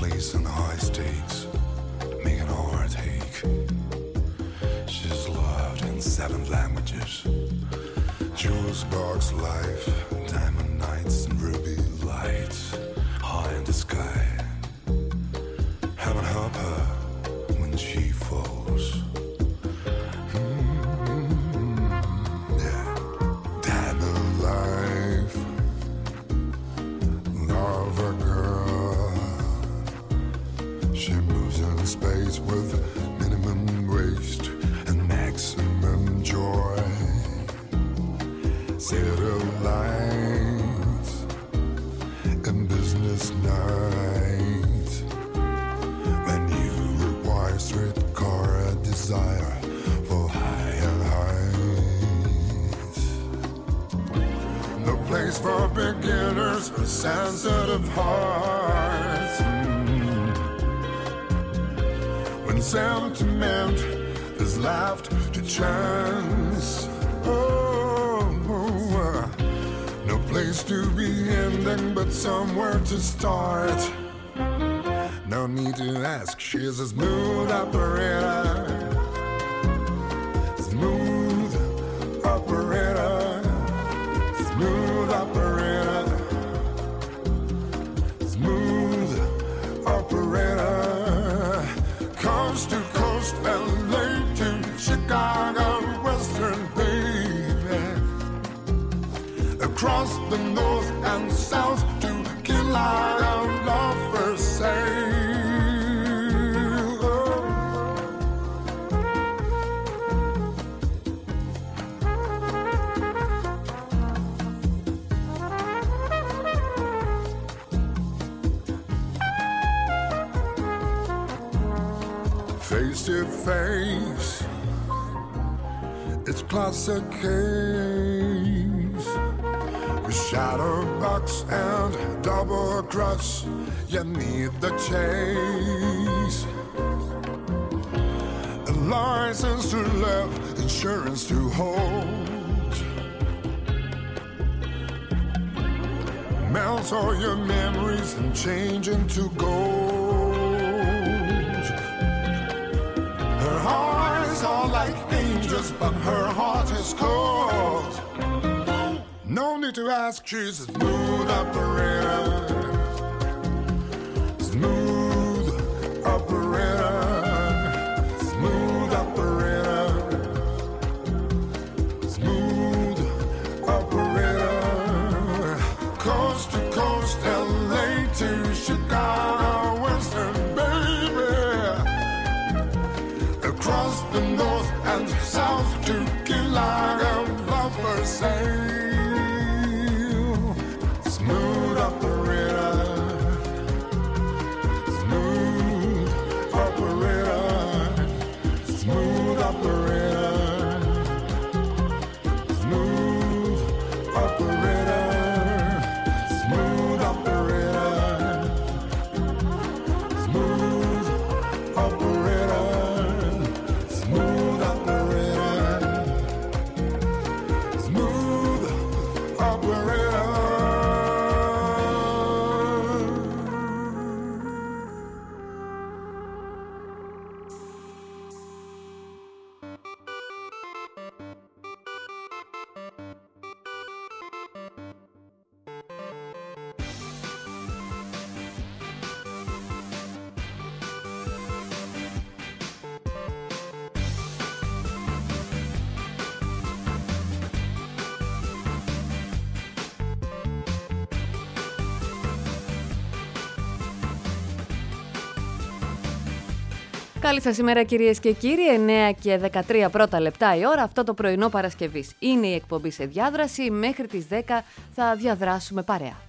place in high stakes, make an heartache. She's loved in 7 languages. Jules box life, diamond nights and ruby lights, high in the sky. Heaven help her when she falls. Yeah, diamond life, love a girl. She moves in space with minimum waste and maximum joy. Satellites and business nights. When you require streetcar desire for higher heights. No place for beginners or sensitive hearts. When sentiment is left to chance. No place to be ending, but somewhere to start. No need to ask, she's a smooth operator. Smooth operator. Smooth operator. Smooth operator. Coast to coast, LA to Chicago, Western baby. Across the north and south to Killarney, love first sail. Face to face, it's classic case. Shadowbox and double cross, you need the chase. A license to live, insurance to hold. Melt all your memories and change into gold. Her eyes are like angels, but her heart is cold. No need to ask, she's a smooth operator. Smooth operator. Smooth operator. Smooth operator. Coast to coast, LA to Chicago, Western baby. Across the north and south to Killarney, love for sale. Smooth operator. Smooth operator. Smooth operator. Smooth operator. Smooth operator. Smooth operator. Smooth operator. Smooth operator. Καλή σας ημέρα κυρίες και κύριοι, 9 και 13 πρώτα λεπτά η ώρα, αυτό το πρωινό Παρασκευής. Είναι η εκπομπή σε διάδραση, μέχρι τις 10 θα διαδράσουμε παρέα.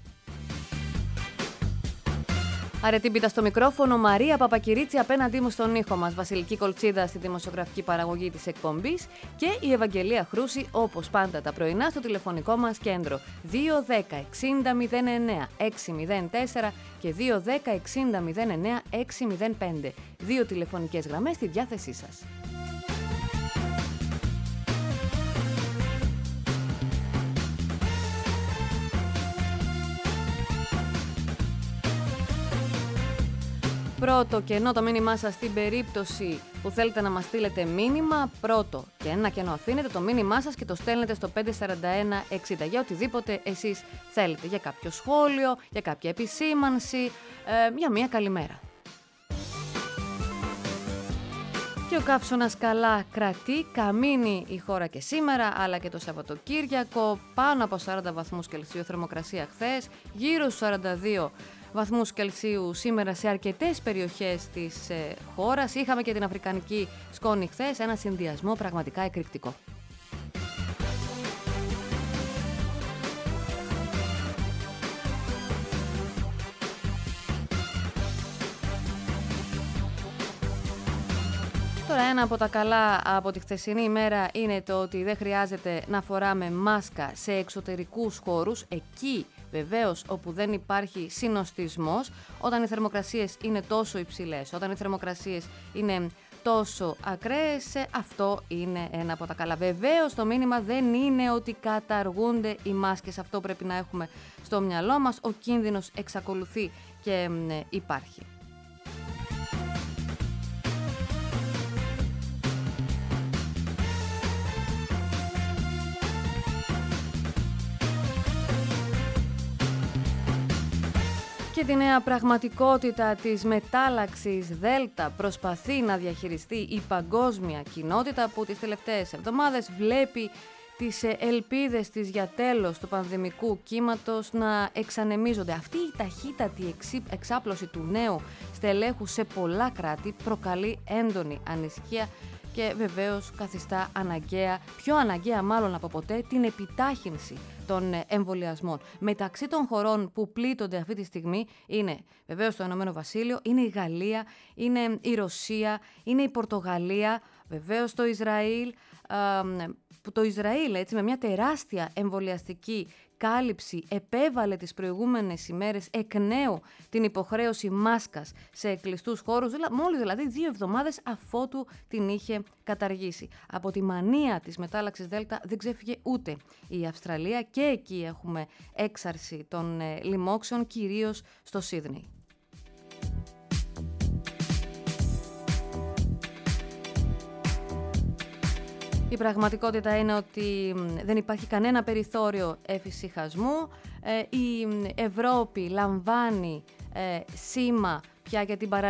Αρετή πίτα στο μικρόφωνο, Μαρία Παπακυρίτσι απέναντί μου στον ήχο μας, Βασιλική Κολτσίδα στη δημοσιογραφική παραγωγή της εκπομπής και η Ευαγγελία Χρούση όπως πάντα τα πρωινά στο τηλεφωνικό μας κέντρο 210 60 09 604 και 210 60 09 605. Δύο τηλεφωνικές γραμμές στη διάθεσή σας. Πρώτο κενό το μήνυμά σας στην περίπτωση που θέλετε να μας στείλετε μήνυμα. Πρώτο και ένα κενό αφήνετε το μήνυμά σας και το στέλνετε στο 54160 για οτιδήποτε εσείς θέλετε. Για κάποιο σχόλιο, για κάποια επισήμανση, για μια καλημέρα. Και ο καύσωνας καλά κρατεί, καμίνει η χώρα και σήμερα, αλλά και το Σαββατοκύριακο, πάνω από 40 βαθμούς Κελσίου θερμοκρασία χθες, γύρω στους 42 βαθμούς Κελσίου σήμερα σε αρκετές περιοχές της χώρας. Είχαμε και την Αφρικανική σκόνη χθες, ένα συνδυασμό πραγματικά εκρηκτικό. Τώρα ένα από τα καλά από τη χθεσινή ημέρα είναι το ότι δεν χρειάζεται να φοράμε μάσκα σε εξωτερικούς χώρους, εκεί βεβαίως όπου δεν υπάρχει συνοστισμός, όταν οι θερμοκρασίες είναι τόσο υψηλές, όταν οι θερμοκρασίες είναι τόσο ακραίες, αυτό είναι ένα από τα καλά. Βεβαίως το μήνυμα δεν είναι ότι καταργούνται οι μάσκες, αυτό πρέπει να έχουμε στο μυαλό μας, ο κίνδυνος εξακολουθεί και υπάρχει. Και τη νέα πραγματικότητα της μετάλλαξης Δέλτα προσπαθεί να διαχειριστεί η παγκόσμια κοινότητα που τις τελευταίες εβδομάδες βλέπει τις ελπίδες της για τέλος του πανδημικού κύματος να εξανεμίζονται. Αυτή η ταχύτατη εξάπλωση του νέου στελέχου σε πολλά κράτη προκαλεί έντονη ανησυχία και βεβαίως καθιστά αναγκαία, πιο αναγκαία μάλλον από ποτέ, την επιτάχυνση των εμβολιασμών. Μεταξύ των χωρών που πλήττονται αυτή τη στιγμή είναι βεβαίως το Ηνωμένο Βασίλειο, είναι η Γαλλία, είναι η Ρωσία, είναι η Πορτογαλία, βεβαίως το Ισραήλ, το Ισραήλ έτσι, με μια τεράστια εμβολιαστική κάλυψη επέβαλε τις προηγούμενες ημέρες εκ νέου την υποχρέωση μάσκας σε κλειστούς χώρους, μόλις δηλαδή 2 εβδομάδες αφότου την είχε καταργήσει. Από τη μανία της μετάλλαξης Δέλτα δεν ξέφυγε ούτε η Αυστραλία και εκεί έχουμε έξαρση των λοιμόξεων, κυρίως στο Σίδνεϊ. Η πραγματικότητα είναι ότι δεν υπάρχει κανένα περιθώριο εφησυχασμού. Η Ευρώπη λαμβάνει σήμα πια για την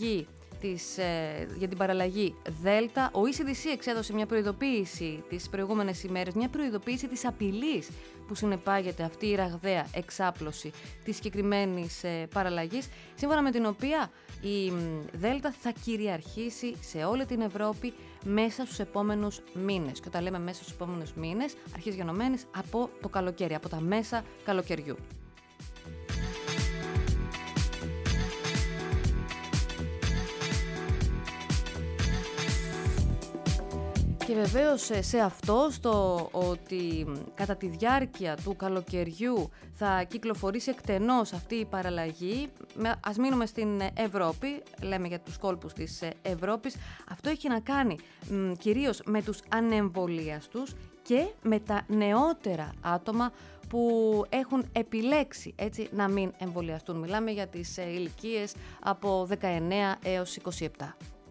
παραλλαγή Δέλτα. Ο ECDC εξέδωσε μια προειδοποίηση τις προηγούμενες ημέρες, μια προειδοποίηση της απειλής που συνεπάγεται αυτή η ραγδαία εξάπλωση της συγκεκριμένης παραλλαγής, σύμφωνα με την οποία η Δέλτα θα κυριαρχήσει σε όλη την Ευρώπη μέσα στους επόμενους μήνες. Και όταν λέμε μέσα στους επόμενους μήνες, αρχής γενομένης από το καλοκαίρι, από τα μέσα καλοκαιριού. Και βεβαίως σε αυτό, στο ότι κατά τη διάρκεια του καλοκαιριού θα κυκλοφορήσει εκτενώς αυτή η παραλλαγή, ας μείνουμε στην Ευρώπη, λέμε για τους κόλπους της Ευρώπης, αυτό έχει να κάνει κυρίως με τους ανεμβολίαστους και με τα νεότερα άτομα που έχουν επιλέξει έτσι, να μην εμβολιαστούν. Μιλάμε για τις ηλικίες από 19 έως 27.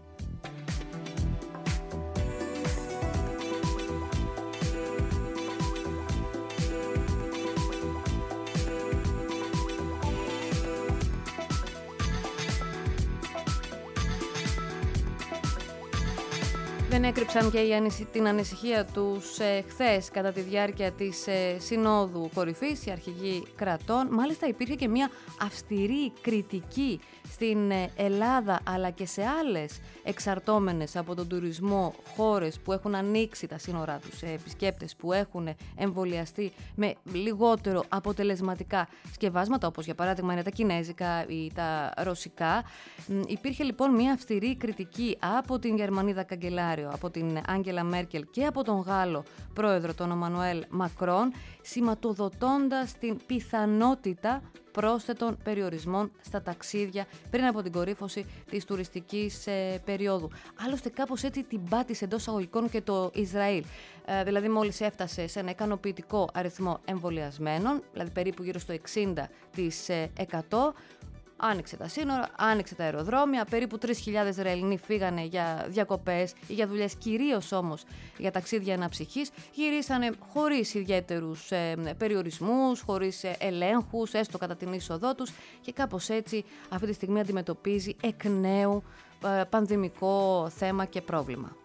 Δεν έκρυψαν και την ανησυχία τους χθες κατά τη διάρκεια της Συνόδου Κορυφής, οι αρχηγοί κρατών. Μάλιστα υπήρχε και μια αυστηρή κριτική στην Ελλάδα αλλά και σε άλλες εξαρτώμενες από τον τουρισμό χώρες που έχουν ανοίξει τα σύνορά τους σε επισκέπτες που έχουν εμβολιαστεί με λιγότερο αποτελεσματικά σκευάσματα, όπως για παράδειγμα είναι τα κινέζικα ή τα ρωσικά. Υπήρχε λοιπόν μια αυστηρή κριτική από την Γερμανίδα καγκελάριο, από την Άγγελα Μέρκελ και από τον Γάλλο πρόεδρο τον Εμμανουέλ Μακρόν, σηματοδοτώντας την πιθανότητα πρόσθετων περιορισμών στα ταξίδια πριν από την κορύφωση της τουριστικής περίοδου. Άλλωστε κάπως έτσι την πάτησε εντός αγωγικών και το Ισραήλ. Δηλαδή μόλις έφτασε σε ένα ικανοποιητικό αριθμό εμβολιασμένων, δηλαδή περίπου γύρω στο 60%, άνοιξε τα σύνορα, άνοιξε τα αεροδρόμια, περίπου 3.000 Ισραηλινοί φύγανε για διακοπές ή για δουλειές, κυρίως όμως για ταξίδια αναψυχής, γυρίσανε χωρίς ιδιαίτερους περιορισμούς, χωρίς ελέγχους, έστω κατά την είσοδό τους, και κάπως έτσι αυτή τη στιγμή αντιμετωπίζει εκ νέου πανδημικό θέμα και πρόβλημα.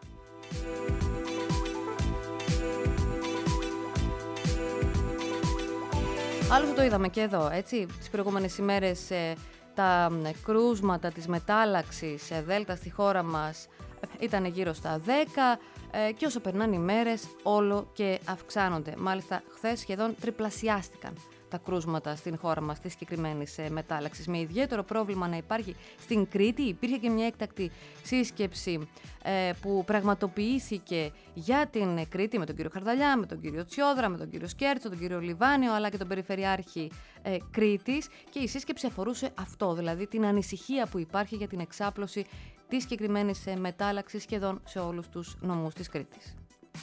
Άλλωστε το είδαμε και εδώ, έτσι, τις προηγούμενες ημέρες τα κρούσματα της μετάλλαξης Δέλτα στη χώρα μας ήταν γύρω στα 10 και όσο περνάνε οι μέρες όλο και αυξάνονται. Μάλιστα χθες σχεδόν τριπλασιάστηκαν τα κρούσματα στην χώρα μας της συγκεκριμένης μετάλλαξης, με ιδιαίτερο πρόβλημα να υπάρχει στην Κρήτη. Υπήρχε και μια έκτακτη σύσκεψη που πραγματοποιήθηκε για την Κρήτη με τον κύριο Χαρδαλιά, με τον κύριο Τσιόδρα, με τον κύριο Σκέρτσο, τον κύριο Λιβάνιο, αλλά και τον Περιφερειάρχη Κρήτης, και η σύσκεψη αφορούσε αυτό, δηλαδή την ανησυχία που υπάρχει για την εξάπλωση της συγκεκριμένης μετάλλαξης σχεδόν σε όλους τους νομούς της Κρήτης.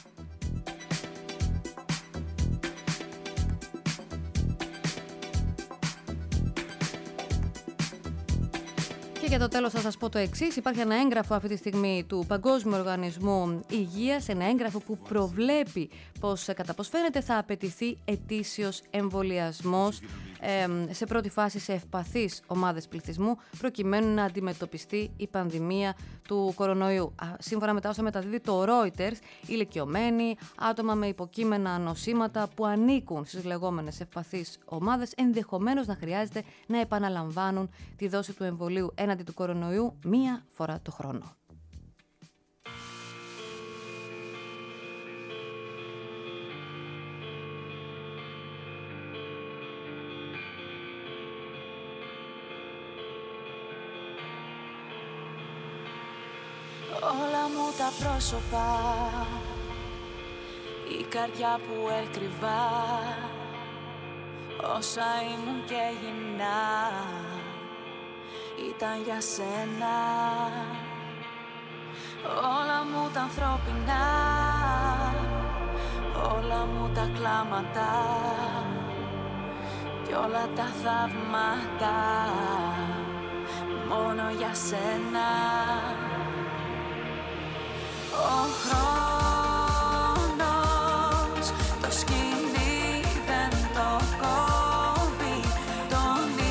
Και για το τέλος θα σας πω το εξής. Υπάρχει ένα έγγραφο αυτή τη στιγμή του Παγκόσμιου Οργανισμού Υγείας, ένα έγγραφο που προβλέπει πως κατά πως φαίνεται θα απαιτηθεί ετήσιος εμβολιασμός σε πρώτη φάση σε ευπαθείς ομάδες πληθυσμού, προκειμένου να αντιμετωπιστεί η πανδημία του κορονοϊού. Σύμφωνα με τα όσα μεταδίδει το Reuters, ηλικιωμένοι, άτομα με υποκείμενα νοσήματα που ανήκουν στις λεγόμενες ευπαθείς ομάδες, ενδεχομένως να χρειάζεται να επαναλαμβάνουν τη δόση του εμβολίου έναντι του κορονοϊού μία φορά το χρόνο. Όλα μου τα πρόσωπα, η καρδιά που έκρυβα, όσα ήμουν και γυμνά, ήταν για σένα. Όλα μου τα ανθρώπινα, όλα μου τα κλάματα κι όλα τα θαύματα, μόνο για σένα. Ο χρόνος, το σκηνή δεν το κόβει, το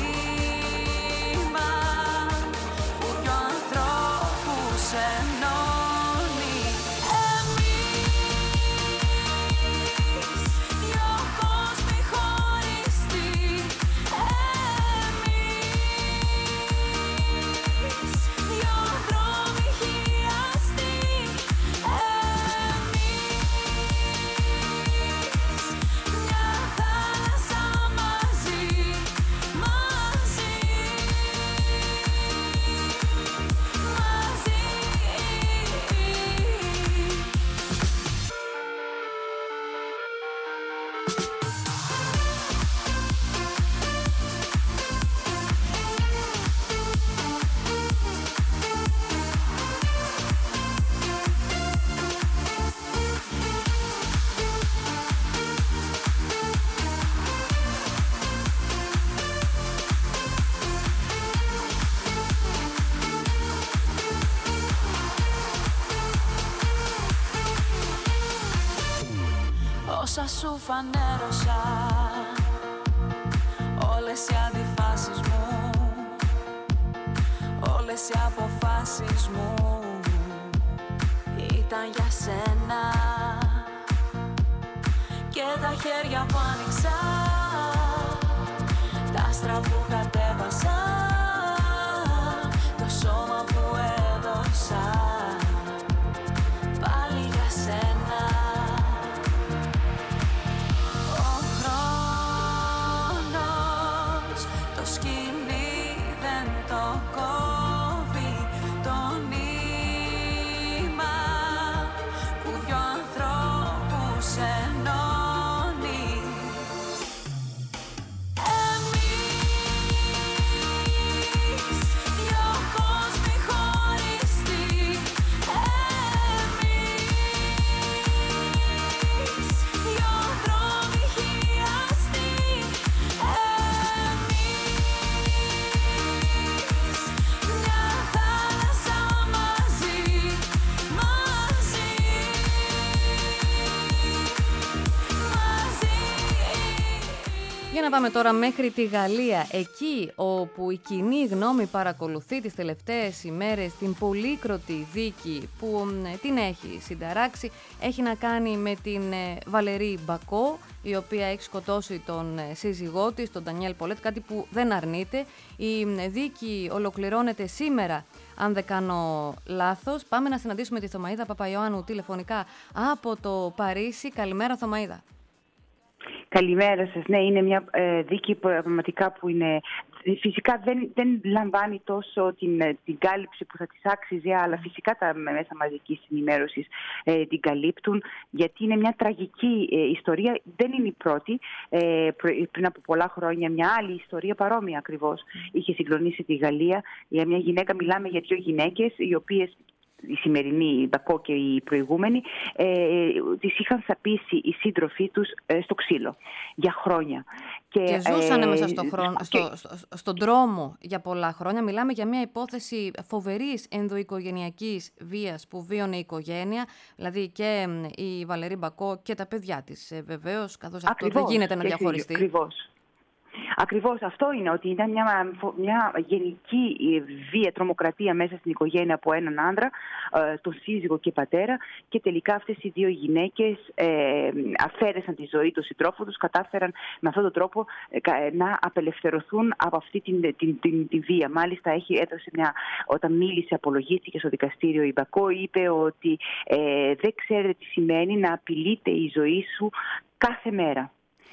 νήμα που δυο ανθρώπους ενώνει. Εμείς, δυο κόσμοι χωριστοί, εμείς, δυο δρόμοι χιαστοί. Όσα σου φανέρωσα, όλες οι αντιφάσεις μου, όλες οι αποφάσεις μου, ήταν για σένα. Και τα χέρια που άνοιξα, τα άστρα που κατέβασα, το σώμα που έδωσα, πάλι για σένα. Εμείς να πάμε τώρα μέχρι τη Γαλλία, εκεί όπου η κοινή γνώμη παρακολουθεί τις τελευταίες ημέρες την πολύκροτη δίκη που την έχει συνταράξει. Έχει να κάνει με την Βαλερή Μπακό, η οποία έχει σκοτώσει τον σύζυγό της, τον Ντανιέλ Πολέτ, κάτι που δεν αρνείται. Η δίκη ολοκληρώνεται σήμερα, αν δεν κάνω λάθος. Πάμε να συναντήσουμε τη Θωμαΐδα Παπαϊωάννου τηλεφωνικά από το Παρίσι. Καλημέρα, Θωμαΐδα. Καλημέρα σας. Ναι, είναι μια δίκη πραγματικά που είναι... Φυσικά δεν λαμβάνει τόσο την κάλυψη που θα της άξιζε, αλλά φυσικά τα μέσα μαζικής ενημέρωσης την καλύπτουν, γιατί είναι μια τραγική ιστορία. Δεν είναι η πρώτη. Πριν από πολλά χρόνια μια άλλη ιστορία παρόμοια ακριβώς είχε συγκλονίσει τη Γαλλία. Για μια γυναίκα, μιλάμε για 2 γυναίκες, οι οποίες, η σημερινή, η Μπακό και η προηγούμενη, τις είχαν σαπίσει οι σύντροφοί τους στο ξύλο για χρόνια. Και ζούσαν μέσα στον δρόμο για πολλά χρόνια. Μιλάμε για μια υπόθεση φοβερής ενδοοικογενειακής βίας που βίωνε η οικογένεια, δηλαδή και η Βαλερή Μπακό και τα παιδιά της, βεβαίως, καθώς αυτό δεν γίνεται να διαχωριστεί. Ακριβώς αυτό είναι, ότι ήταν μια γενική βία, τρομοκρατία μέσα στην οικογένεια από έναν άντρα, τον σύζυγο και πατέρα, και τελικά αυτές οι 2 γυναίκες αφαίρεσαν τη ζωή του συντρόφου τους, κατάφεραν με αυτόν τον τρόπο να απελευθερωθούν από αυτή την βία. Μάλιστα όταν μίλησε, απολογήθηκε στο δικαστήριο, η Μπακό είπε ότι δεν ξέρετε τι σημαίνει να απειλείται η ζωή σου κάθε μέρα.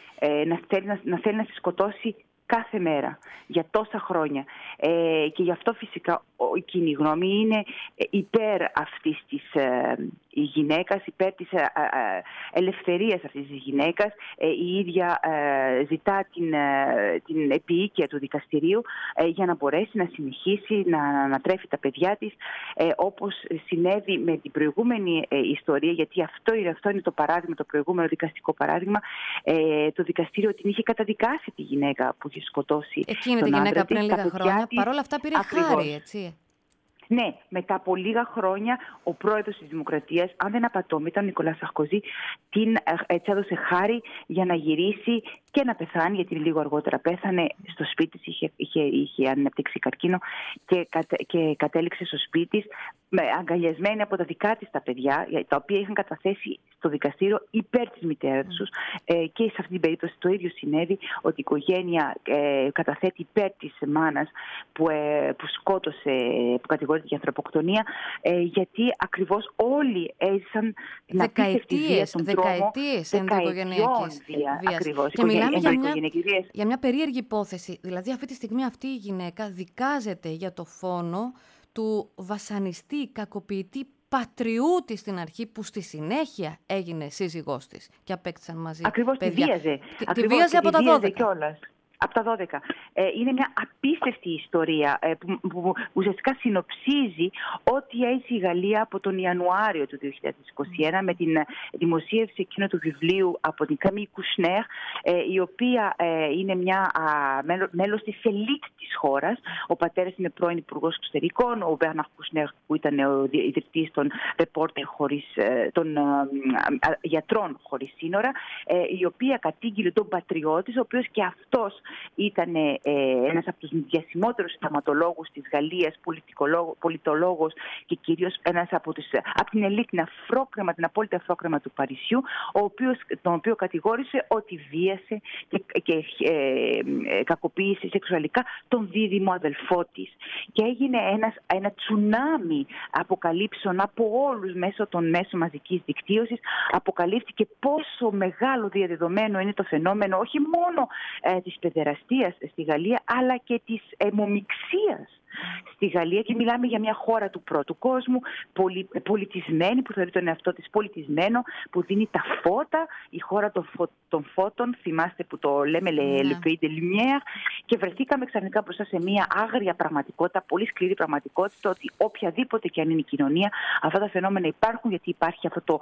Να θέλει να σε σκοτώσει κάθε μέρα για τόσα χρόνια. Και γι' αυτό φυσικά η κοινή γνώμη είναι υπέρ αυτής της γυναίκας, υπέρ της ελευθερίας αυτής της γυναίκας. Η ίδια ζητά την επίοικια του δικαστηρίου για να μπορέσει να συνεχίσει να ανατρέφει τα παιδιά της, όπως συνέβη με την προηγούμενη ιστορία, γιατί αυτό είναι το παράδειγμα, το προηγούμενο δικαστικό παράδειγμα. Το δικαστήριο την είχε καταδικάσει τη γυναίκα που είχε σκοτώσει εκείνη τον τη γυναίκα άντρα πριν της, λίγα χρόνια. Παρ' όλα αυτά πήρε χάρη, έτσι. Ναι, μετά από λίγα χρόνια ο πρόεδρος της Δημοκρατίας, αν δεν απατώμε, ήταν ο Νικολά Σαρκοζή, έτσι έδωσε χάρη για να γυρίσει και να πεθάνει, γιατί λίγο αργότερα πέθανε στο σπίτι της, είχε αναπτύξει καρκίνο και κατέληξε στο σπίτι της, αγκαλιασμένη από τα δικά της τα παιδιά, τα οποία είχαν καταθέσει στο δικαστήριο υπέρ της μητέρας τους, και σε αυτή την περίπτωση το ίδιο συνέβη, ότι η οικογένεια καταθέτει υπέρ της μάνας που σκότωσε, που κατηγορείται για ανθρωποκτονία, γιατί ακριβώς γιατί έζησαν την απίστευτη βία στον δρόμο. Δεκαετίες ενδοοικογενειακής βίας. Ακριβώς. Και μιλάμε για μια περίεργη υπόθεση. Δηλαδή αυτή τη στιγμή αυτή η γυναίκα δικάζεται για το φόνο του βασανιστή, κακοποιητή πατριούτη στην αρχή, που στη συνέχεια έγινε σύζυγός της και απέκτησαν μαζί ακριβώς παιδιά. Τη βίαζε από τα 12. Από τα 12. Είναι μια απίστευτη ιστορία που ουσιαστικά συνοψίζει ό,τι έζησε η Γαλλία από τον Ιανουάριο του 2021 με την δημοσίευση εκείνου του βιβλίου από την Καμίλ Κουσνέρ, η οποία είναι μέλος της ελίτ της χώρας. Ο πατέρας είναι πρώην υπουργός εξωτερικών, ο Μπέρναρ Κουσνέρ, που ήταν ο ιδρυτής των των γιατρών χωρίς σύνορα, η οποία κατήγγειλε τον πατριώτη, ο οποίος και αυτός ήταν ένας από τους διασημότερους συνταγματολόγους της Γαλλίας, πολιτολόγος και κυρίως ένας από την ελίτ, την απόλυτα αφρόκρεμα του Παρισιού, τον οποίο κατηγόρησε ότι βίασε και κακοποίησε σεξουαλικά τον δίδυμο αδελφό της. Και έγινε ένα τσουνάμι αποκαλύψεων από όλους μέσω των μέσων μαζικής δικτύωσης. Αποκαλύφθηκε πόσο μεγάλο διαδεδομένο είναι το φαινόμενο, όχι μόνο της παιδεραστίας στη Γαλλία, αλλά και της αιμομιξίας στη Γαλλία, και μιλάμε για μια χώρα του πρώτου κόσμου, πολιτισμένη, που θεωρεί τον εαυτό της πολιτισμένο, που δίνει τα φώτα, η χώρα των φώτων, θυμάστε που το λέμε le pays de lumière, και βρεθήκαμε ξαφνικά μπροστά σε μια άγρια πραγματικότητα, πολύ σκληρή πραγματικότητα, ότι οποιαδήποτε και αν είναι η κοινωνία, αυτά τα φαινόμενα υπάρχουν, γιατί υπάρχει αυτό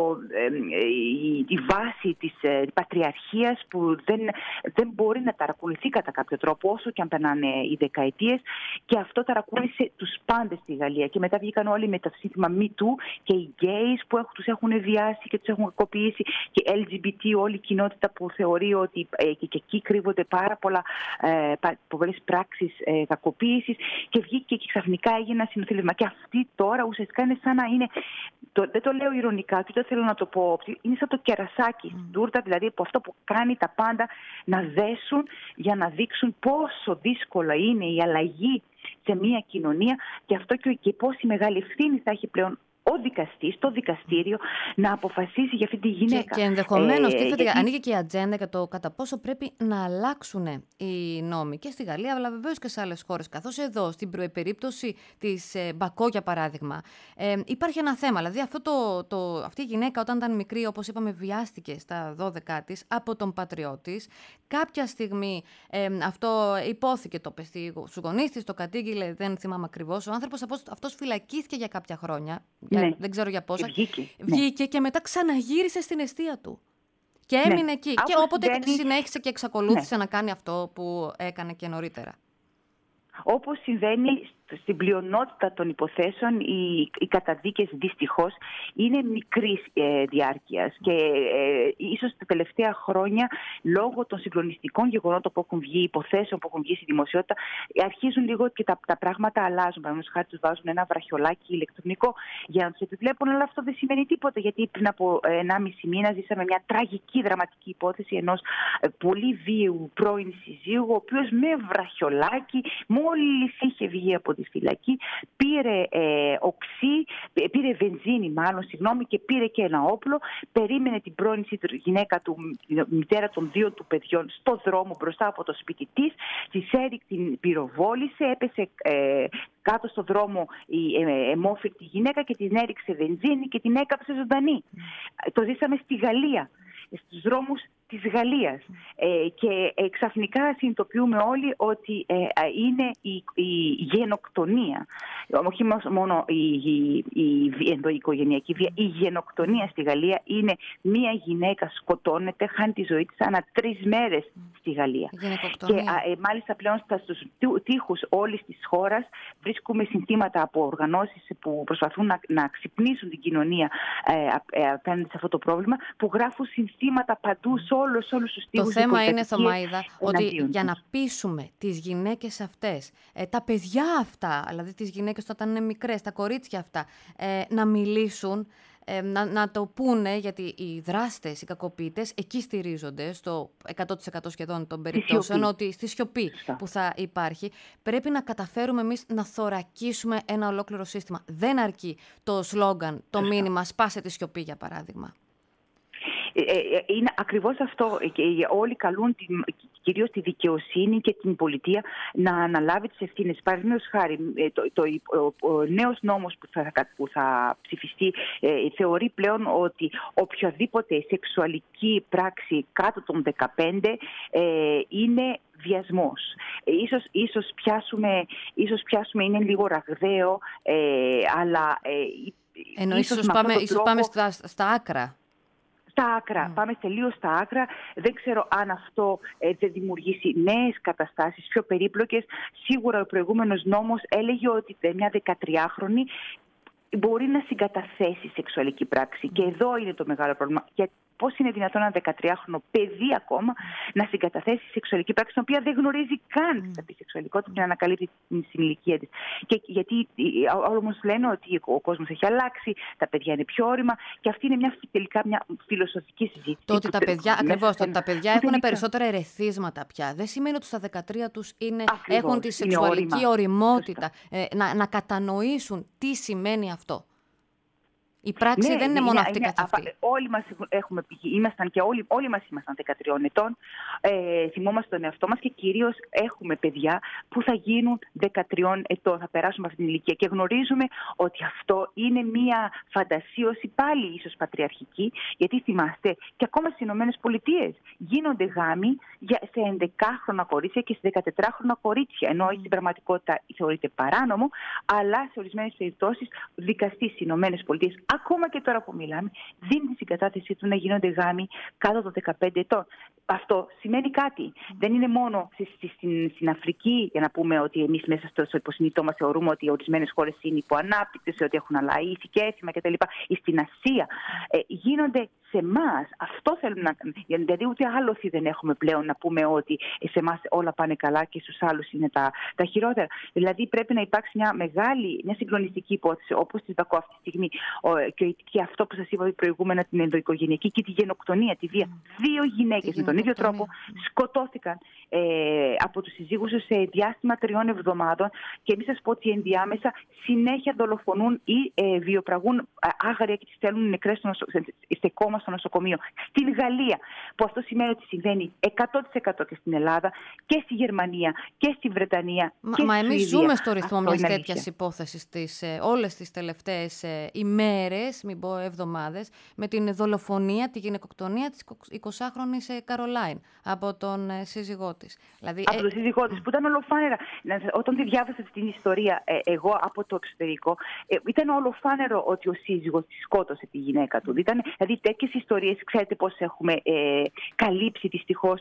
η βάση της πατριαρχίας που δεν μπορεί να ταρακουνηθεί κατά κάποιο τρόπο, όσο και αν περνάνε οι δεκαετίες. Και Και αυτό ταρακούνησε τους πάντες στη Γαλλία. Και μετά βγήκαν όλοι με το σύνθημα Me Too και οι gays που τους έχουν βιάσει και τους έχουν κακοποιήσει και LGBT, όλη η κοινότητα που θεωρεί ότι και εκεί κρύβονται πάρα πολλές πράξεις κακοποίησης, και βγήκε και ξαφνικά έγινε ένα συνοθήλευμα. Και αυτή τώρα ουσιαστικά είναι σαν να είναι, δεν το λέω ειρωνικά, δεν θέλω να το πω, είναι σαν το κερασάκι στην τούρτα, δηλαδή από αυτό που κάνει τα πάντα να δέσουν για να δείξουν πόσο δύσκολα είναι η αλλαγή σε μια κοινωνία, και αυτό και πόση μεγάλη ευθύνη θα έχει πλέον ο δικαστής, το δικαστήριο, να αποφασίσει για αυτή τη γυναίκα. Και ενδεχομένως ανοίγει και η ατζέντα για το κατά πόσο πρέπει να αλλάξουν οι νόμοι και στη Γαλλία, αλλά βεβαίως και σε άλλες χώρες. Καθώς εδώ, στην περίπτωση της Μπακό, για παράδειγμα, υπάρχει ένα θέμα. Δηλαδή, αυτή η γυναίκα, όταν ήταν μικρή, όπως είπαμε, βιάστηκε στα 12 της από τον πατριό της. Κάποια στιγμή αυτό υπόθηκε, το πες στους γονείς της, το κατήγγειλε, δεν θυμάμαι ακριβώς. Ο άνθρωπος αυτός φυλακίστηκε για κάποια χρόνια. Ναι. Δεν ξέρω για πόσα. Βγήκε Και μετά ξαναγύρισε στην εστία του. Και έμεινε εκεί. Και όποτε συνέχισε και εξακολούθησε να κάνει αυτό που έκανε και νωρίτερα. Όπως συμβαίνει στην πλειονότητα των υποθέσεων, οι καταδίκες δυστυχώς είναι μικρής διάρκειας, και ίσως τα τελευταία χρόνια, λόγω των συγκλονιστικών γεγονότων που έχουν βγει, υποθέσεων που έχουν βγει στη δημοσιότητα, αρχίζουν λίγο και τα πράγματα αλλάζουν. Παραδείγματος χάρη, τους βάζουν ένα βραχιολάκι ηλεκτρονικό για να τους επιβλέπουν, αλλά αυτό δεν σημαίνει τίποτα, γιατί πριν από 1,5 μήνα ζήσαμε μια τραγική, δραματική υπόθεση ενός πολύ βίαιου πρώην συζύγου, ο οποίος με βραχιολάκι, μόλις είχε βγει από τη φυλακή, πήρε πήρε βενζίνη και πήρε και ένα όπλο, περίμενε την πρώην γυναίκα του, μητέρα των 2 του παιδιών, στο δρόμο μπροστά από το σπίτι της έριξε, την πυροβόλησε, έπεσε κάτω στο δρόμο η αιμόφυρτη γυναίκα και την έριξε βενζίνη και την έκαψε ζωντανή. Το ζήσαμε στη Γαλλία, στους δρόμους της Γαλλίας, και ξαφνικά συνειδητοποιούμε όλοι ότι είναι η γενοκτονία, όχι μόνο η ενδοοικογενειακή βία, η γενοκτονία στη Γαλλία είναι μία γυναίκα σκοτώνεται, χάνει τη ζωή της ανά 3 μέρες στη Γαλλία. Και μάλιστα πλέον στους τοίχους όλης της χώρας βρίσκουμε συνθήματα από οργανώσεις που προσπαθούν να ξυπνήσουν την κοινωνία απέναντι σε αυτό το πρόβλημα, που γράφουν συνθήματα παντού σε όλους τους τοίχους. Το θέμα είναι, Θωμαίδα, ότι για να πείσουμε τις γυναίκες αυτές, τα παιδιά αυτά, δηλαδή τις γυναίκες όταν είναι μικρές, τα κορίτσια αυτά, να μιλήσουν, να το πούνε, γιατί οι δράστες, οι κακοποιητές εκεί στηρίζονται στο 100% σχεδόν των περιπτώσεων, ότι στη σιωπή που θα υπάρχει πρέπει να καταφέρουμε εμείς να θωρακίσουμε ένα ολόκληρο σύστημα. Δεν αρκεί το σλόγγαν, το μήνυμα «σπάσε τη σιωπή», για παράδειγμα. Είναι ακριβώς αυτό, και όλοι καλούν κυρίως τη δικαιοσύνη και την πολιτεία να αναλάβει τις ευθύνες. Παραδείγματος χάρη, ο νέος νόμος που θα ψηφιστεί θεωρεί πλέον ότι οποιαδήποτε σεξουαλική πράξη κάτω των 15 είναι βιασμός. Ίσως πιάσουμε, είναι λίγο ραγδαίο, αλλά ίσως πάμε στα άκρα. Πάμε τελείως στα άκρα. Δεν ξέρω αν αυτό δεν δημιουργήσει νέες καταστάσεις, πιο περίπλοκες. Σίγουρα ο προηγούμενος νόμος έλεγε ότι μια 13χρονη μπορεί να συγκαταθέσει σεξουαλική πράξη. Και εδώ είναι το μεγάλο πρόβλημα. Πώς είναι δυνατόν ένα 13χρονο παιδί ακόμα να συγκαταθέσει σεξουαλική πράξη, την οποία δεν γνωρίζει καν τη σεξουαλικότητα και να ανακαλύπτει την ηλικία της. Και γιατί όμως λένε ότι ο κόσμος έχει αλλάξει, τα παιδιά είναι πιο όρημα, και αυτή είναι τελικά μια φιλοσοφική συζήτηση. Το ότι τα παιδιά έχουν περισσότερα ερεθίσματα πια δεν σημαίνει ότι στα 13 τους έχουν τη σεξουαλική οριμότητα, να κατανοήσουν τι σημαίνει αυτό. Η πράξη δεν είναι μόνο αυτή καθ' αυτή. Όλοι μας έχουμε πηγεί, όλοι μας ήμασταν 13 ετών, θυμόμαστε τον εαυτό μας, και κυρίως έχουμε παιδιά που θα γίνουν 13 ετών, θα περάσουν αυτή την ηλικία, και γνωρίζουμε ότι αυτό είναι μια φαντασίωση πάλι ίσως πατριαρχική, γιατί θυμάστε και ακόμα στις ΗΠΑ γίνονται γάμοι σε 11χρονα κορίτσια και σε 14χρονα κορίτσια, ενώ στην πραγματικότητα θεωρείται παράνομο, αλλά σε ορισμένες περιπτώσεις δικαστής στις ΗΠΑ ακόμα και τώρα που μιλάμε, δίνει τη συγκατάθεσή του να γίνονται γάμοι κάτω των 15 ετών. Αυτό σημαίνει κάτι. Δεν είναι μόνο στην Αφρική, για να πούμε ότι εμείς μέσα στο υποσυνείδητό μας θεωρούμε ότι ορισμένες χώρες είναι υποανάπτυκτες, ότι έχουν αλλάξει ήθη και έθιμα κτλ. Στην Ασία γίνονται σε εμάς. Αυτό θέλουμε να κάνουμε. Δηλαδή, ούτε άλοθη δεν έχουμε πλέον να πούμε ότι σε εμάς όλα πάνε καλά και στους άλλους είναι τα χειρότερα. Δηλαδή, πρέπει να υπάρξει μια συγκλονιστική υπόθεση, όπως τη Βακό αυτή τη στιγμή. Και αυτό που σας είπα προηγούμενα, την ενδοοικογενειακή και τη γενοκτονία, τη βία. 2 γυναίκες με τον ίδιο τρόπο σκοτώθηκαν από τους συζύγους τους σε διάστημα 3 εβδομάδων και μην σας πω ότι ενδιάμεσα συνέχεια δολοφονούν ή βιοπραγούν άγρια και τις στέλνουν νεκρές σε κόμμα στο νοσοκομείο. Στην Γαλλία, που αυτό σημαίνει ότι συμβαίνει 100% και στην Ελλάδα και στη Γερμανία και στη Βρετανία. Μα εμείς ζούμε στο ρυθμό μιας τέτοιας υπόθεσης όλες τις τελευταίες ημέρες, μην πω εβδομάδες, με την δολοφονία, τη γυναικοκτονία της 20χρονης Καρολάιν από τον σύζυγό της. Δηλαδή, από τον σύζυγό της, που ήταν ολοφάνερα. Όταν τη διάβασα την ιστορία, εγώ από το εξωτερικό, ήταν ολοφάνερο ότι ο σύζυγος της σκότωσε τη γυναίκα του. Δηλαδή, τέτοιες ιστορίες, ξέρετε πώς έχουμε καλύψει δυστυχώς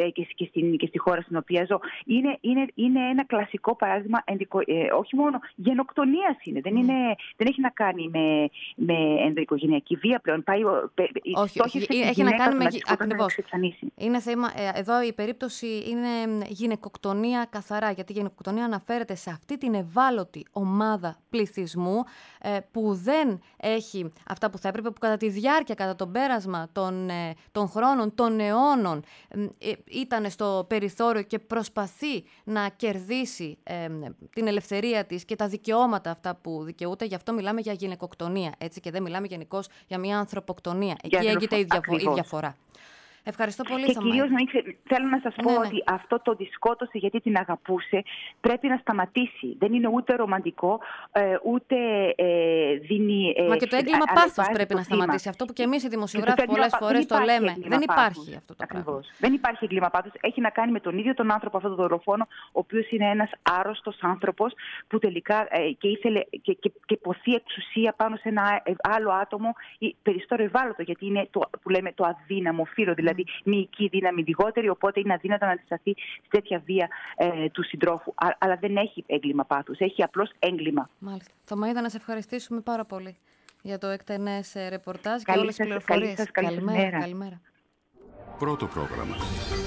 και στη χώρα στην οποία ζω. Είναι ένα κλασικό παράδειγμα, όχι μόνο γενοκτονίας είναι. Δεν έχει να κάνει με ενδοοικογενειακή βία πλέον. Όχι, έχει να κάνει με ακριβώς. Είναι θέμα, εδώ η περίπτωση είναι γυναικοκτονία καθαρά, γιατί η γυναικοκτονία αναφέρεται σε αυτή την ευάλωτη ομάδα πληθυσμού που δεν έχει αυτά που θα έπρεπε, που κατά τη διάρκεια, κατά το πέρασμα των χρόνων, των αιώνων ήταν στο περιθώριο και προσπαθεί να κερδίσει την ελευθερία της και τα δικαιώματα αυτά που δικαιούται. Γι' αυτό μιλάμε για γυναικοκτονία, έτσι, και δεν μιλάμε γενικώς για μια ανθρωποκτονία. Εκεί έγκυται η διαφορά. Ευχαριστώ πολύ, και κυρίως θέλω να σας πω ότι αυτό το τη σκότωσε γιατί την αγαπούσε πρέπει να σταματήσει. Δεν είναι ούτε ρομαντικό, ούτε δίνει... Μα και το έγκλημα πάθους πρέπει να σταματήσει. Αυτό που και εμείς οι δημοσιογράφοι πολλές φορές το λέμε. Δεν υπάρχει αυτό το πράγμα. Δεν υπάρχει έγκλημα πάθους. Έχει να κάνει με τον ίδιο τον άνθρωπο, αυτόν τον δολοφόνο, ο οποίος είναι ένας άρρωστος άνθρωπος που τελικά και ήθελε και ποθεί εξουσία πάνω σε ένα άλλο άτομο περισσότερο ευάλωτο, γιατί είναι που λέμε το αδύναμο φύρο, δηλαδή μυϊκή δύναμη λιγότερη, οπότε είναι αδύνατο να αντισταθεί σε τέτοια βία του συντρόφου. Αλλά δεν έχει έγκλημα πάθους, έχει απλώς έγκλημα. Μάλιστα. Θωμαΐδα, να σε ευχαριστήσουμε πάρα πολύ για το εκτενές ρεπορτάζ και όλες τις πληροφορίες. Καλημέρα. Πρώτο πρόγραμμα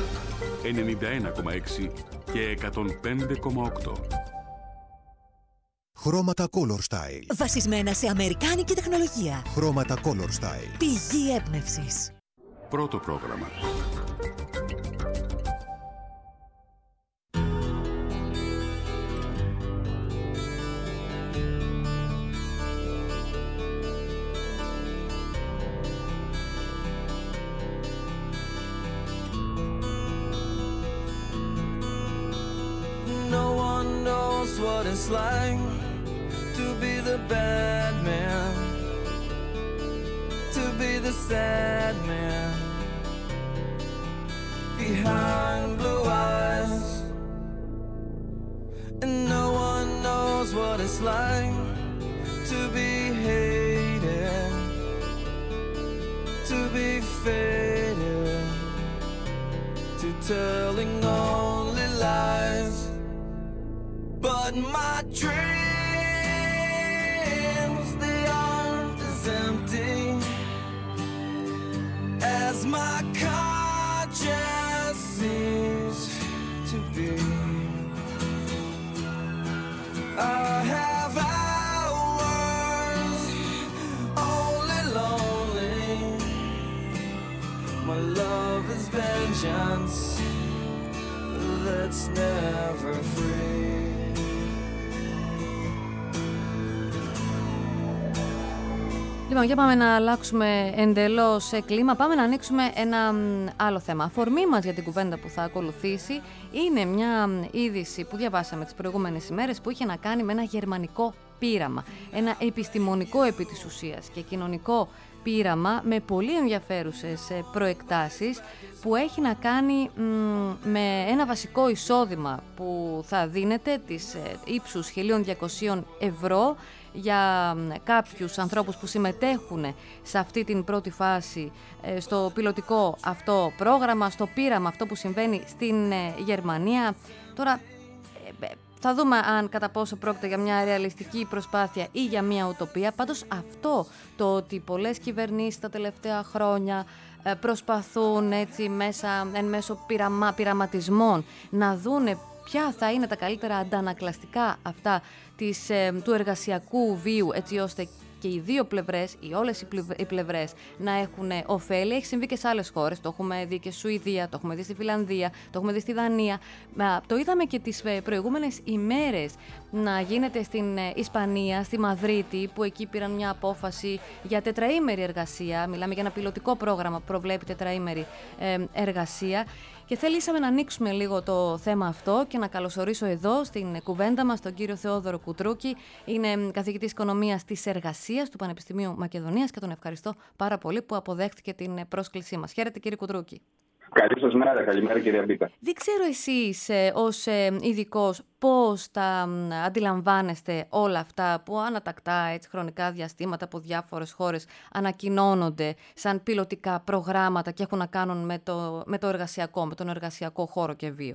91,6 και 105,8. Χρώματα Color Style. Βασισμένα σε αμερικάνικη τεχνολογία. Χρώματα Color Style. Πηγή έμπνευσης. Πρώτο πρόγραμμα. No one knows what it's like to be the bad man, to be the sad man behind blue eyes, and no one knows what it's like to be hated, to be faded, to telling only lies. But my dreams, they aren't as empty as my conscience seems to be. I have hours only lonely. My love is vengeance that's never free. Λοιπόν, για πάμε να αλλάξουμε εντελώς κλίμα. Πάμε να ανοίξουμε ένα άλλο θέμα. Αφορμή μας για την κουβέντα που θα ακολουθήσει είναι μια είδηση που διαβάσαμε τις προηγούμενες ημέρες που είχε να κάνει με ένα γερμανικό πείραμα. Ένα επιστημονικό επί της ουσίας και κοινωνικό πείραμα με πολύ ενδιαφέρουσες προεκτάσεις που έχει να κάνει με ένα βασικό εισόδημα που θα δίνεται της ύψους 1.200 ευρώ για κάποιους ανθρώπους που συμμετέχουν σε αυτή την πρώτη φάση στο πιλωτικό αυτό πρόγραμμα, στο πείραμα αυτό που συμβαίνει στην Γερμανία. Τώρα θα δούμε αν κατά πόσο πρόκειται για μια ρεαλιστική προσπάθεια ή για μια ουτοπία. Πάντως αυτό το ότι πολλές κυβερνήσεις τα τελευταία χρόνια προσπαθούν έτσι εν μέσω πειραματισμών να δούνε ποια θα είναι τα καλύτερα αντανακλαστικά αυτά του εργασιακού βίου, έτσι ώστε και οι δύο πλευρές ή όλες οι πλευρές να έχουν ωφέλη. Έχει συμβεί και σε άλλες χώρες. Το έχουμε δει και στη Σουηδία, το έχουμε δει στη Φιλανδία, το έχουμε δει στη Δανία. Το είδαμε και τις προηγούμενες ημέρες να γίνεται στην Ισπανία, στη Μαδρίτη, που εκεί πήραν μια απόφαση για τετραήμερη εργασία. Μιλάμε για ένα πιλωτικό πρόγραμμα που προβλέπει τετραήμερη εργασία. Και θέλησαμε να ανοίξουμε λίγο το θέμα αυτό και να καλωσορίσω εδώ στην κουβέντα μας τον κύριο Θεόδωρο Κουτρούκη. Είναι καθηγητής οικονομίας της εργασίας του Πανεπιστημίου Μακεδονίας και τον ευχαριστώ πάρα πολύ που αποδέχτηκε την πρόσκλησή μας. Χαίρετε κύριε Κουτρούκη. Καλή σας μέρα, καλημέρα κυρία Μπίτα. Δεν ξέρω εσείς ως ειδικός πώς τα αντιλαμβάνεστε όλα αυτά που ανατακτά έτσι, χρονικά διαστήματα από διάφορες χώρες ανακοινώνονται σαν πιλωτικά προγράμματα και έχουν να κάνουν με τον εργασιακό χώρο και βίο.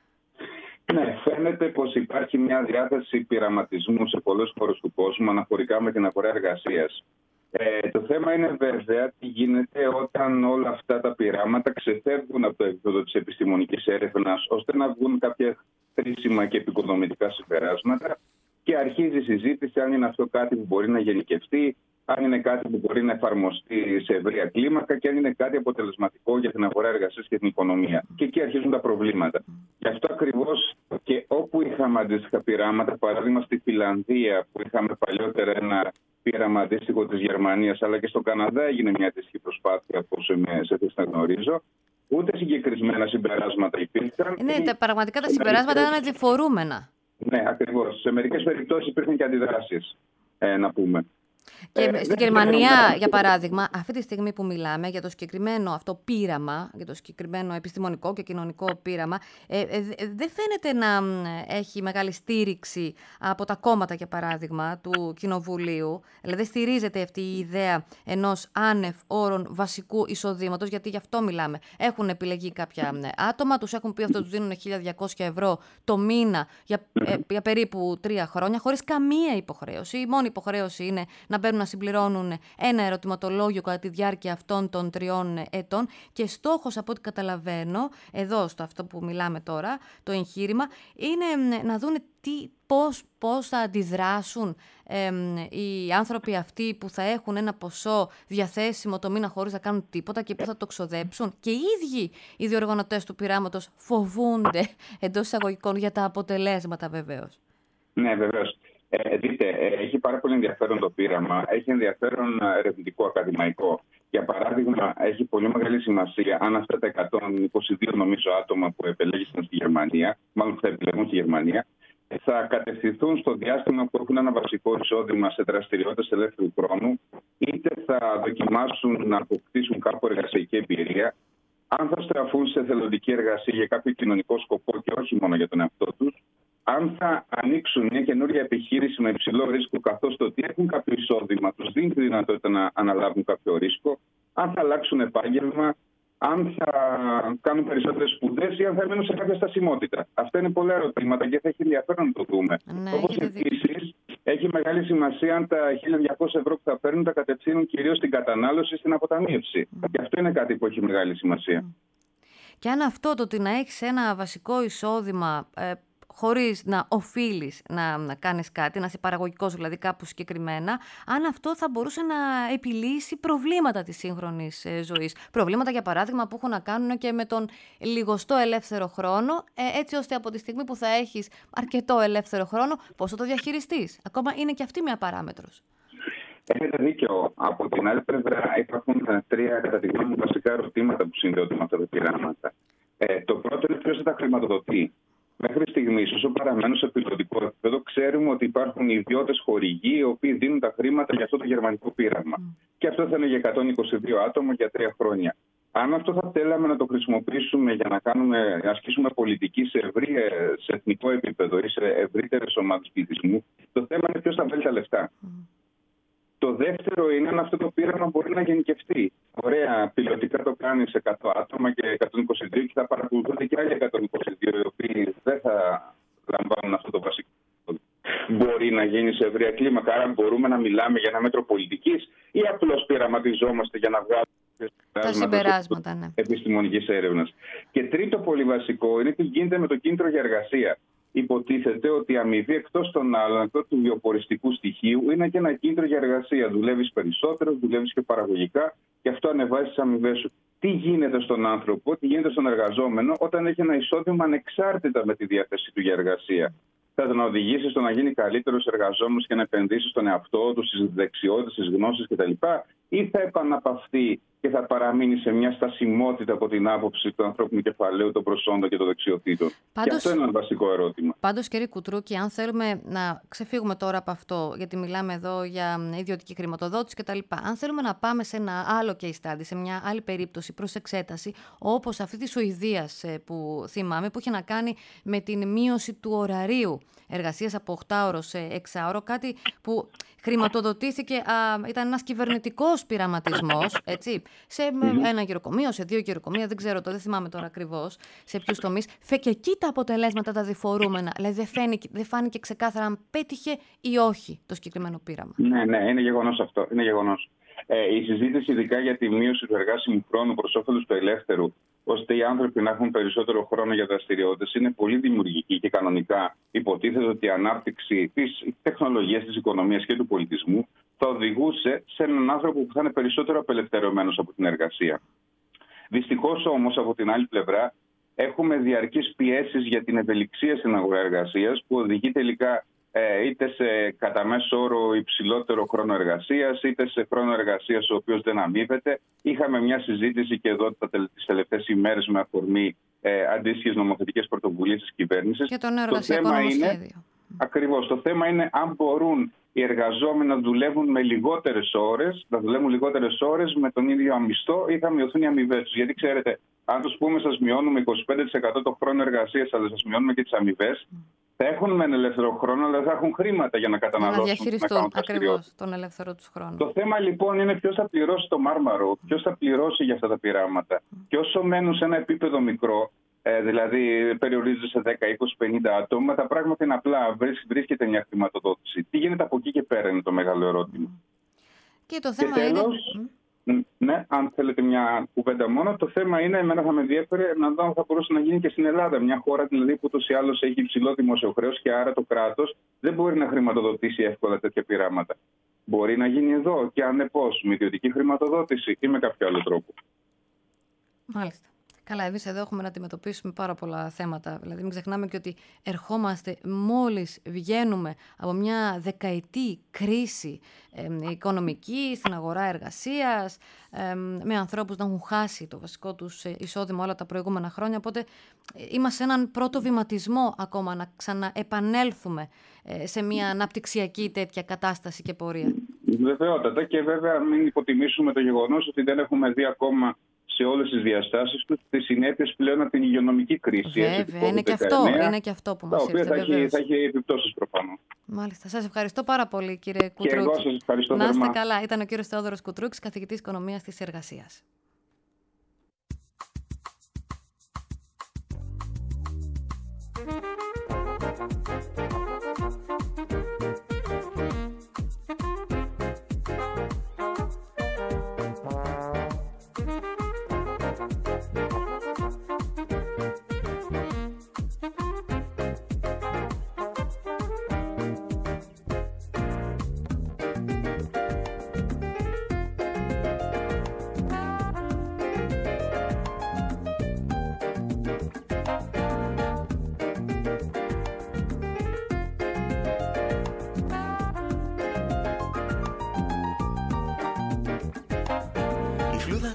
Ναι, φαίνεται πως υπάρχει μια διάθεση πειραματισμού σε πολλές χώρες του κόσμου αναφορικά με την αγορά εργασίας. Το θέμα είναι βέβαια τι γίνεται όταν όλα αυτά τα πειράματα ξεφεύγουν από το επίπεδο της επιστημονικής έρευνας ώστε να βγουν κάποια χρήσιμα και επικοδομητικά συμπεράσματα και αρχίζει η συζήτηση αν είναι αυτό κάτι που μπορεί να γενικευτεί, αν είναι κάτι που μπορεί να εφαρμοστεί σε ευρεία κλίμακα και αν είναι κάτι αποτελεσματικό για την αγορά εργασίας και την οικονομία. Και εκεί αρχίζουν τα προβλήματα. Γι' αυτό ακριβώς και όπου είχαμε αντίστοιχα πειράματα, παράδειγμα στη Φιλανδία που είχαμε παλιότερα ένα πείραμα αντίστοιχο της Γερμανίας, αλλά και στον Καναδά έγινε μια αντίστοιχη προσπάθεια, όπως είμαι σε θέση να γνωρίζω. Ούτε συγκεκριμένα συμπεράσματα υπήρχαν. Ναι, πραγματικά τα συμπεράσματα ήταν αντιφορούμενα. Ναι, ακριβώς. Σε μερικές περιπτώσεις υπήρχαν και αντιδράσεις, να πούμε. Και στην Γερμανία, για παράδειγμα, αυτή τη στιγμή που μιλάμε για το συγκεκριμένο αυτό πείραμα, για το συγκεκριμένο επιστημονικό και κοινωνικό πείραμα, δεν φαίνεται να έχει μεγάλη στήριξη από τα κόμματα, για παράδειγμα, του Κοινοβουλίου. Δηλαδή, στηρίζεται αυτή η ιδέα ενός άνευ όρων βασικού εισοδήματος, γιατί γι' αυτό μιλάμε. Έχουν επιλεγεί κάποια άτομα, τους έχουν πει αυτό τους δίνουν 1.200 ευρώ το μήνα για περίπου 3 χρόνια, χωρίς καμία υποχρέωση. Η μόνη υποχρέωση είναι να μπαίνουν να συμπληρώνουν ένα ερωτηματολόγιο κατά τη διάρκεια αυτών των 3 ετών και στόχος, από ό,τι καταλαβαίνω, εδώ στο αυτό που μιλάμε τώρα, το εγχείρημα, είναι να δούνε πώς θα αντιδράσουν οι άνθρωποι αυτοί που θα έχουν ένα ποσό διαθέσιμο το μήνα χωρίς να κάνουν τίποτα και που θα το ξοδέψουν. Και οι ίδιοι οι διοργανωτές του πειράματος φοβούνται εντός εισαγωγικών για τα αποτελέσματα βεβαίως. Ναι, βεβαίως. Δείτε, έχει πάρα πολύ ενδιαφέρον το πείραμα, έχει ενδιαφέρον ερευνητικό, ακαδημαϊκό. Για παράδειγμα, έχει πολύ μεγάλη σημασία αν αυτά τα 122 νομίζω άτομα που επελέγησαν στη Γερμανία, μάλλον που θα επιλεγούν στη Γερμανία, θα κατευθυνθούν στο διάστημα που έχουν ένα βασικό εισόδημα σε δραστηριότητες ελεύθερου χρόνου, είτε θα δοκιμάσουν να αποκτήσουν κάπου εργασιακή εμπειρία, αν θα στραφούν σε εθελοντική εργασία για κάποιο κοινωνικό σκοπό και όχι μόνο για τον εαυτό τους, αν θα ανοίξουν μια καινούργια επιχείρηση με υψηλό ρίσκο, καθώς το ότι έχουν κάποιο εισόδημα τους δίνει τη δυνατότητα να αναλάβουν κάποιο ρίσκο, αν θα αλλάξουν επάγγελμα, αν θα κάνουν περισσότερες σπουδές ή αν θα μείνουν σε κάποια στασιμότητα. Αυτά είναι πολλά ερωτήματα και θα έχει ενδιαφέρον να το δούμε. Ναι, όπως επίσης έχει μεγάλη σημασία αν τα 1.200 ευρώ που θα παίρνουν τα κατευθύνουν κυρίως στην κατανάλωση ή στην αποταμίευση. Και αυτό είναι κάτι που έχει μεγάλη σημασία. Και αν αυτό το ότι να έχεις ένα βασικό εισόδημα χωρίς να οφείλεις να κάνεις κάτι, να είσαι παραγωγικός δηλαδή κάπου συγκεκριμένα, αν αυτό θα μπορούσε να επιλύσει προβλήματα της σύγχρονης ζωής. Προβλήματα, για παράδειγμα, που έχουν να κάνουν και με τον λιγοστό ελεύθερο χρόνο, έτσι ώστε από τη στιγμή που θα έχεις αρκετό ελεύθερο χρόνο, πώς θα το διαχειριστείς. Ακόμα είναι και αυτή μια παράμετρος. Έχετε δίκιο. Από την άλλη πλευρά υπάρχουν 3 κατά τη γνώμη μου βασικά ερωτήματα που συνδέονται με αυτά τα πειράματα. Το πρώτο είναι ποιος θα τα χρηματοδοτεί. Μέχρι στιγμής, όσο παραμένουν σε πιλωτικό επίπεδο, ξέρουμε ότι υπάρχουν ιδιώτες χορηγοί οι οποίοι δίνουν τα χρήματα για αυτό το γερμανικό πείραμα. Και αυτό θα είναι για 122 άτομα για 3 χρόνια. Αν αυτό θα θέλαμε να το χρησιμοποιήσουμε για να ασκήσουμε πολιτική σε εθνικό επίπεδο ή σε ευρύτερες ομάδες πληθυσμού, το θέμα είναι ποιος θα βάλει τα λεφτά. Το δεύτερο είναι αν αυτό το πείραμα μπορεί να γενικευτεί. Ωραία, πιλωτικά το κάνει σε 100 άτομα και 122 και θα παρακολουθούνται και άλλοι 122 οι οποίοι δεν θα λαμβάνουν αυτό το βασικό. Μπορεί να γίνει σε ευρεία κλίμακα, άρα μπορούμε να μιλάμε για ένα μέτρο πολιτικής ή απλώς πειραματιζόμαστε για να βγάλουμε τα συμπεράσματα, ναι, επιστημονικής έρευνας. Και τρίτο πολύ βασικό είναι τι γίνεται με το κίνητρο για εργασία. Υποτίθεται ότι η αμοιβή εκτός των άλλων, εκτός του βιοποριστικού στοιχείου, είναι και ένα κίνητρο για εργασία. Δουλεύεις περισσότερο, δουλεύεις και παραγωγικά και αυτό ανεβάζει τις αμοιβές σου. Τι γίνεται στον άνθρωπο, τι γίνεται στον εργαζόμενο όταν έχει ένα εισόδημα ανεξάρτητα με τη διάθεσή του για εργασία. Θα τον οδηγήσει στο να γίνει καλύτερος εργαζόμενος και να επενδύσει στον εαυτό του, στις δεξιότητες, στις γνώσεις κτλ. Ή θα επαναπαυθεί και θα παραμείνει σε μια στασιμότητα από την άποψη του ανθρώπινου κεφαλαίου, των προσόντων και των δεξιοτήτων. Και αυτό είναι ένα βασικό ερώτημα. Πάντως, κύριε Κουτρούκη, αν θέλουμε να ξεφύγουμε τώρα από αυτό, γιατί μιλάμε εδώ για ιδιωτική χρηματοδότηση κτλ. Αν θέλουμε να πάμε σε ένα άλλο case study, σε μια άλλη περίπτωση προς εξέταση, όπως αυτή της Σουηδίας που θυμάμαι, που είχε να κάνει με την μείωση του ωραρίου εργασίας από 8ωρο σε 6ωρο, κάτι που χρηματοδοτήθηκε, ήταν ένας κυβερνητικός πειραματισμός, έτσι, σε ένα γεροκομείο, σε 2 γεροκομεία, δεν θυμάμαι τώρα ακριβώς σε ποιους τομείς. Και εκεί τα αποτελέσματα τα διφορούμενα, δηλαδή δεν φάνηκε ξεκάθαρα αν πέτυχε ή όχι το συγκεκριμένο πείραμα. Ναι, είναι γεγονός αυτό. Είναι γεγονός. Η συζήτηση ειδικά για τη μείωση του εργάσιμου χρόνου προς όφελος του ελεύθερου, ώστε οι άνθρωποι να έχουν περισσότερο χρόνο για δραστηριότητες, είναι πολύ δημιουργική και κανονικά υποτίθεται ότι η ανάπτυξη της τεχνολογίας, της οικονομίας και του πολιτισμού θα οδηγούσε σε έναν άνθρωπο που θα είναι περισσότερο απελευθερωμένος από την εργασία. Δυστυχώς όμως, από την άλλη πλευρά, έχουμε διαρκείς πιέσεις για την ευελιξία στην αγορά εργασίας που οδηγεί τελικά είτε σε κατά μέσο όρο υψηλότερο χρόνο εργασίας, είτε σε χρόνο εργασίας ο οποίος δεν αμείβεται. Είχαμε μια συζήτηση και εδώ τις τελευταίες ημέρες με αφορμή αντίστοιχες νομοθετικές πρωτοβουλίες της κυβέρνησης. Και το νέο εργασιακό νομοσχέδιο. Ακριβώς. Το θέμα είναι αν μπορούν οι εργαζόμενοι να δουλεύουν με λιγότερες ώρες, να δουλεύουν λιγότερες ώρες με τον ίδιο μισθό ή θα μειωθούν οι αμοιβές τους. Γιατί ξέρετε, αν τους πούμε σας μειώνουμε 25% το χρόνο εργασίας, αλλά σας μειώνουμε και τις αμοιβές, θα έχουν μεν ελεύθερο χρόνο, αλλά θα έχουν χρήματα για να καταναλώσουν. Να διαχειριστούν ακριβώς τον ελεύθερο τους χρόνο. Το θέμα λοιπόν είναι ποιος θα πληρώσει το μάρμαρο, ποιος θα πληρώσει για αυτά τα πειράματα. Και όσο μένουν σε ένα επίπεδο μικρό, δηλαδή περιορίζονται σε 10, 20, 50 άτομα, τα πράγματα είναι απλά. Βρίσκεται μια χρηματοδότηση. Τι γίνεται από εκεί και πέρα είναι το μεγάλο ερώτημα. Και το θέμα τέλος, ναι, αν θέλετε μια κουβέντα μόνο, το θέμα είναι, εμένα θα με ενδιέφερε να δω αν θα μπορούσε να γίνει και στην Ελλάδα. Μια χώρα δηλαδή που ούτως ή άλλως έχει υψηλό δημόσιο χρέος και άρα το κράτος δεν μπορεί να χρηματοδοτήσει εύκολα τέτοια πειράματα. Μπορεί να γίνει εδώ και αν πώς, με ιδιωτική χρηματοδότηση ή με κάποιο άλλο τρόπο. Μάλιστα. Καλά, εμείς εδώ έχουμε να αντιμετωπίσουμε πάρα πολλά θέματα. Δηλαδή, μην ξεχνάμε και ότι ερχόμαστε μόλις βγαίνουμε από μια δεκαετή κρίση οικονομική στην αγορά εργασίας, με ανθρώπους να έχουν χάσει το βασικό τους εισόδημα όλα τα προηγούμενα χρόνια. Οπότε είμαστε σε έναν πρώτο βηματισμό ακόμα να ξαναεπανέλθουμε σε μια αναπτυξιακή τέτοια κατάσταση και πορεία. Βεβαιότατα, και βέβαια μην υποτιμήσουμε το γεγονός ότι δεν έχουμε δει ακόμα σε όλες τις διαστάσεις του τις συνέπειες πλέον από την υγειονομική κρίση. Βέβαια, είναι και αυτό που μας ήρθε. Τα οποία θα έχει επιπτώσεις προφανώς. Μάλιστα. Σας ευχαριστώ πάρα πολύ, κύριε Κουτρούκη. Και εγώ σας ευχαριστώ θερμά. Να είστε θερμά. καλά. Ήταν ο κύριος Θεόδωρος Κουτρούκης, καθηγητής Οικονομίας της Εργασίας.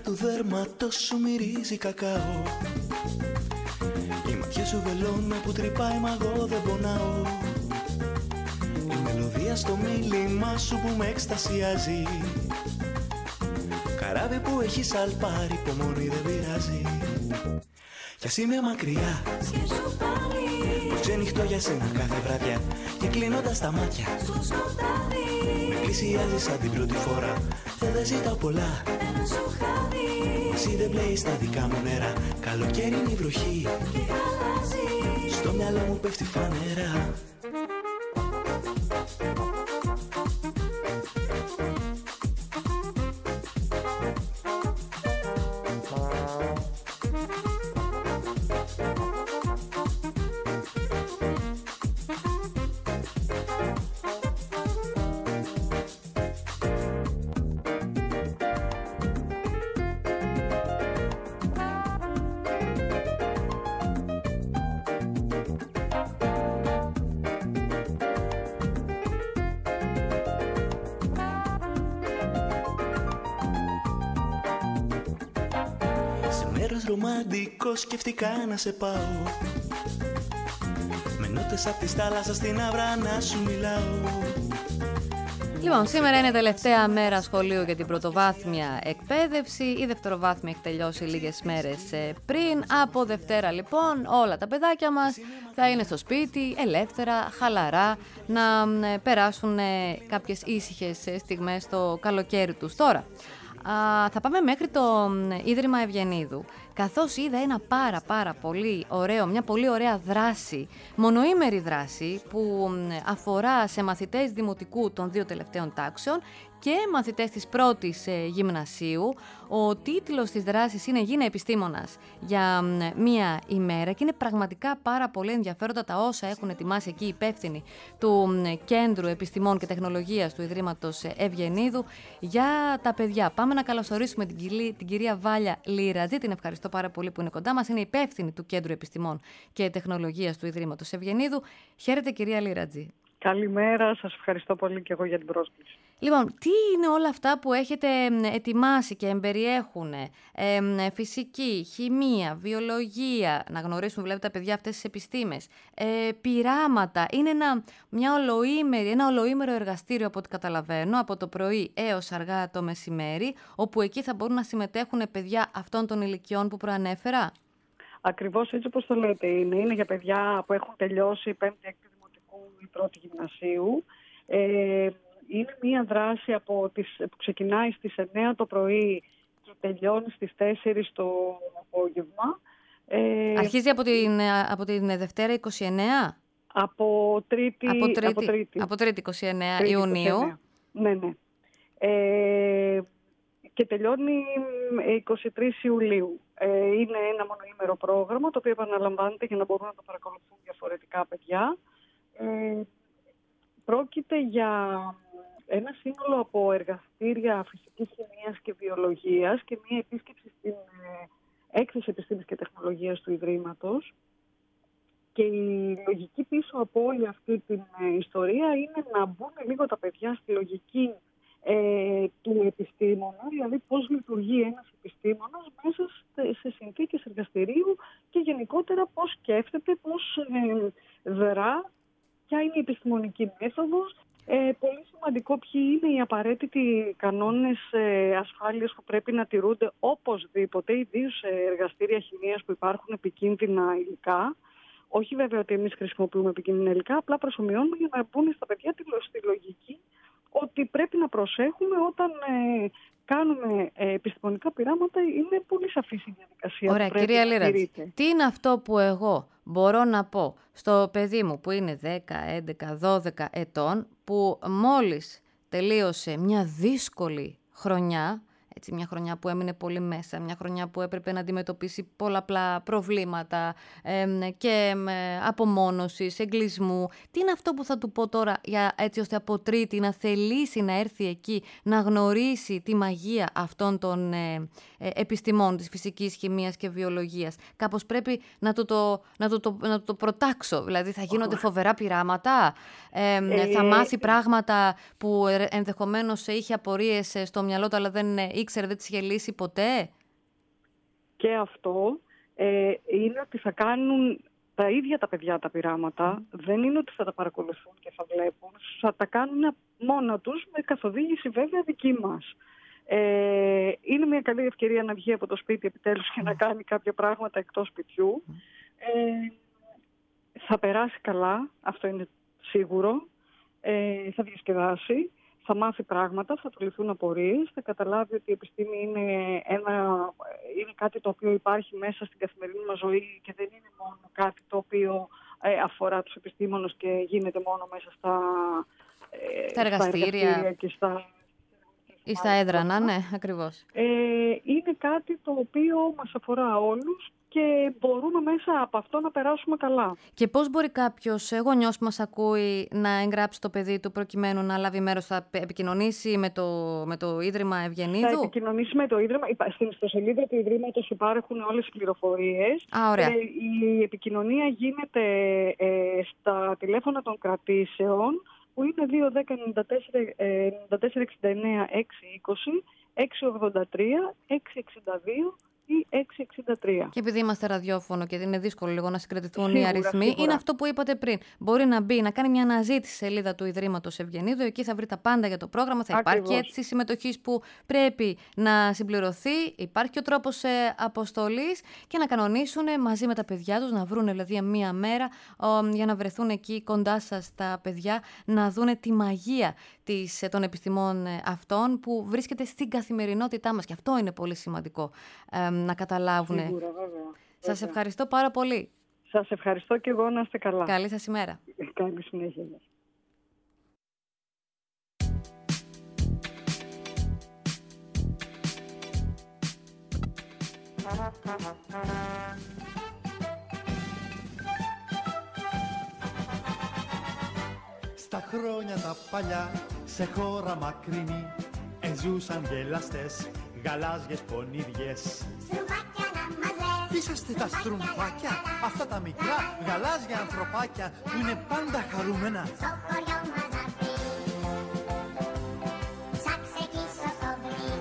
του δέρματος σου μυρίζει κακάο. Η ματιά σου βελόνα που τρυπάει μα εγώ δεν πονάω. Η μελωδία στο μίλημά σου που με εκστασιάζει. Καράβι που έχει σαλπάρει, υπομονή δεν πειράζει. Κι ας είμαι μακριά, που ξενυχτώ για σένα κάθε βραδιά. Και κλείνοντας τα μάτια, με πλησιάζεις σαν την πρώτη φορά. Και δεν ζητάω πολλά, εσύ δεν πλέεις στα δικά μου νερά. Καλοκαίρι είναι η βροχή, στο μυαλό μου πέφτει φανερά. Ρομαντικό σκεφτικά να σε πάω. Με νότες απ' της θάλασσας στην άβρα να σου μιλάω. Λοιπόν, σήμερα είναι τελευταία μέρα σχολείου για την πρωτοβάθμια εκπαίδευση. Η δευτεροβάθμια έχει τελειώσει λίγες μέρες πριν. Από Δευτέρα λοιπόν όλα τα παιδάκια μας θα είναι στο σπίτι, ελεύθερα, χαλαρά, να περάσουν κάποιες ήσυχες στιγμές στο καλοκαίρι τους. Τώρα, θα πάμε μέχρι το Ίδρυμα Ευγενίδου, καθώς είδα ένα πάρα πολύ ωραίο, μια πολύ ωραία δράση, μονοήμερη δράση που αφορά σε μαθητές δημοτικού των 2 τελευταίων τάξεων και μαθητές της πρώτης γυμνασίου. Ο τίτλος της δράσης είναι «Γίνε επιστήμονας για μία ημέρα» και είναι πραγματικά πάρα πολύ ενδιαφέροντα τα όσα έχουν ετοιμάσει εκεί οι υπεύθυνοι του Κέντρου Επιστημών και Τεχνολογίας του Ιδρύματος Ευγενίδου για τα παιδιά. Πάμε να καλωσορίσουμε την κυρία Βάλια Λίρατζη. Την ευχαριστώ πάρα πολύ που είναι κοντά μας. Είναι υπεύθυνη του Κέντρου Επιστημών και Τεχνολογίας του Ιδρύματος Ευγενίδου. Χαίρετε, κυρία Λίρατζη. Καλημέρα, σας ευχαριστώ πολύ και εγώ για την πρόσκληση. Λοιπόν, τι είναι όλα αυτά που έχετε ετοιμάσει και εμπεριέχουν φυσική, χημεία, βιολογία, να γνωρίσουν βλέπετε τα παιδιά αυτές τις επιστήμες, πειράματα, είναι ένα ολοήμερο εργαστήριο από ό,τι καταλαβαίνω, από το πρωί έως αργά το μεσημέρι, όπου εκεί θα μπορούν να συμμετέχουν παιδιά αυτών των ηλικιών που προανέφερα. Ακριβώς έτσι όπως το λέτε είναι για παιδιά που έχουν τελειώσει 5η-6η δημοτικού ή 1η γυμνασίου. Είναι μια δράση που ξεκινάει στις 9 το πρωί και τελειώνει στις 4 το απόγευμα. Αρχίζει από την Δευτέρα 29? Από Τρίτη 29 Ιουνίου. 29. Ναι. Και τελειώνει 23 Ιουλίου. Είναι ένα μονοήμερο πρόγραμμα το οποίο επαναλαμβάνεται για να μπορούν να το παρακολουθούν διαφορετικά παιδιά. Πρόκειται για ένα σύνολο από εργαστήρια φυσικής χημείας και βιολογίας και μία επίσκεψη στην έκθεση επιστήμης και τεχνολογίας του Ιδρύματος. Και η λογική πίσω από όλη αυτή την ιστορία είναι να μπουν λίγο τα παιδιά στη λογική του επιστήμονα, δηλαδή πώς λειτουργεί ένας επιστήμονας μέσα σε συνθήκες εργαστηρίου και γενικότερα πώς σκέφτεται, πώς δρά, ποια είναι η επιστημονική μέθοδος. Πολύ σημαντικό ποιοι είναι οι απαραίτητοι κανόνες ασφάλειας που πρέπει να τηρούνται οπωσδήποτε, ιδίως σε εργαστήρια χημείας που υπάρχουν επικίνδυνα υλικά. Όχι βέβαια ότι εμείς χρησιμοποιούμε επικίνδυνα υλικά, απλά προσομοιώνουμε για να μπουν στα παιδιά στη λογική ότι πρέπει να προσέχουμε όταν κάνουμε επιστημονικά πειράματα. Είναι πολύ σαφής η διαδικασία. Ωραία, κυρία Λίρατζη, τι είναι αυτό που εγώ μπορώ να πω στο παιδί μου που είναι 10, 11, 12 ετών, που μόλις τελείωσε μια δύσκολη χρονιά, έτσι, μια χρονιά που έμεινε πολύ μέσα, μια χρονιά που έπρεπε να αντιμετωπίσει πολλαπλά προβλήματα και απομόνωσης, εγκλισμού. Τι είναι αυτό που θα του πω τώρα έτσι ώστε από Τρίτη να θελήσει να έρθει εκεί, να γνωρίσει τη μαγεία αυτών των επιστημών της φυσικής, χημείας και βιολογίας. Κάπως πρέπει να το προτάξω. Δηλαδή θα γίνονται φοβερά πειράματα, θα μάθει πράγματα που ενδεχομένως είχε απορίες στο μυαλό του αλλά δεν ήξερε, δεν τις είχε λύσει ποτέ? Και αυτό είναι ότι θα κάνουν τα ίδια τα παιδιά τα πειράματα. Δεν είναι ότι θα τα παρακολουθούν και θα βλέπουν. Θα τα κάνουν μόνα τους, με καθοδήγηση βέβαια δική μας. Είναι μια καλή ευκαιρία να βγει από το σπίτι επιτέλους και να κάνει κάποια πράγματα εκτός σπιτιού. Θα περάσει καλά, αυτό είναι σίγουρο. Θα διασκεδάσει, θα μάθει πράγματα, θα του λυθούν απορίες, θα καταλάβει ότι η επιστήμη είναι κάτι το οποίο υπάρχει μέσα στην καθημερινή μας ζωή και δεν είναι μόνο κάτι το οποίο αφορά τους επιστήμονες και γίνεται μόνο μέσα στα εργαστήρια και ή στα έδρανα, ναι, ακριβώς. Είναι κάτι το οποίο μας αφορά όλους και μπορούμε μέσα από αυτό να περάσουμε καλά. Και πώς μπορεί κάποιος γονιός που μας ακούει να εγγράψει το παιδί του προκειμένου να λάβει μέρος, θα επικοινωνήσει με το Ίδρυμα Ευγενίδου? Θα επικοινωνήσει με το Ίδρυμα. Στην ιστοσελίδα του Ιδρύματος υπάρχουν όλες οι πληροφορίες. Ωραία. Η επικοινωνία γίνεται στα τηλέφωνα των κρατήσεων, που είναι 210-94-69-620, 683, 662 ή 663. Και επειδή είμαστε ραδιόφωνο και είναι δύσκολο λίγο να συγκρατηθούν Σίγουρα, οι αριθμοί, σίγουρα. είναι αυτό που είπατε πριν. Μπορεί να μπει, να κάνει μια αναζήτηση στη σελίδα του Ιδρύματος Ευγενίδου. Εκεί θα βρει τα πάντα για το πρόγραμμα. Θα υπάρχει αίτηση συμμετοχής που πρέπει να συμπληρωθεί. Υπάρχει ο τρόπος αποστολής και να κανονίσουν μαζί με τα παιδιά τους, να βρουν δηλαδή μία μέρα για να βρεθούν εκεί κοντά σας τα παιδιά, να δούνε τη μαγεία των επιστημών αυτών που βρίσκεται στην καθημερινότητά μας. Και αυτό είναι πολύ σημαντικό να καταλάβουν. Σίγουρα, βέβαια. Σας ευχαριστώ πάρα πολύ. Σας ευχαριστώ και εγώ, να είστε καλά. Καλή σας ημέρα. Καλή συνέχεια. Στα χρόνια τα παλιά, σε χώρα μακρινή, ζούσαν γελαστές, γαλάζιες πονίδιες. Στρουμφάκια να μας λες. Είσαστε τα στρουμφάκια, αυτά τα μικρά γαλάζια ανθρωπάκια που είναι πάντα χαρούμενα. Στο χωριό μας να βρεις, ψάξε εκεί σοκοβλής.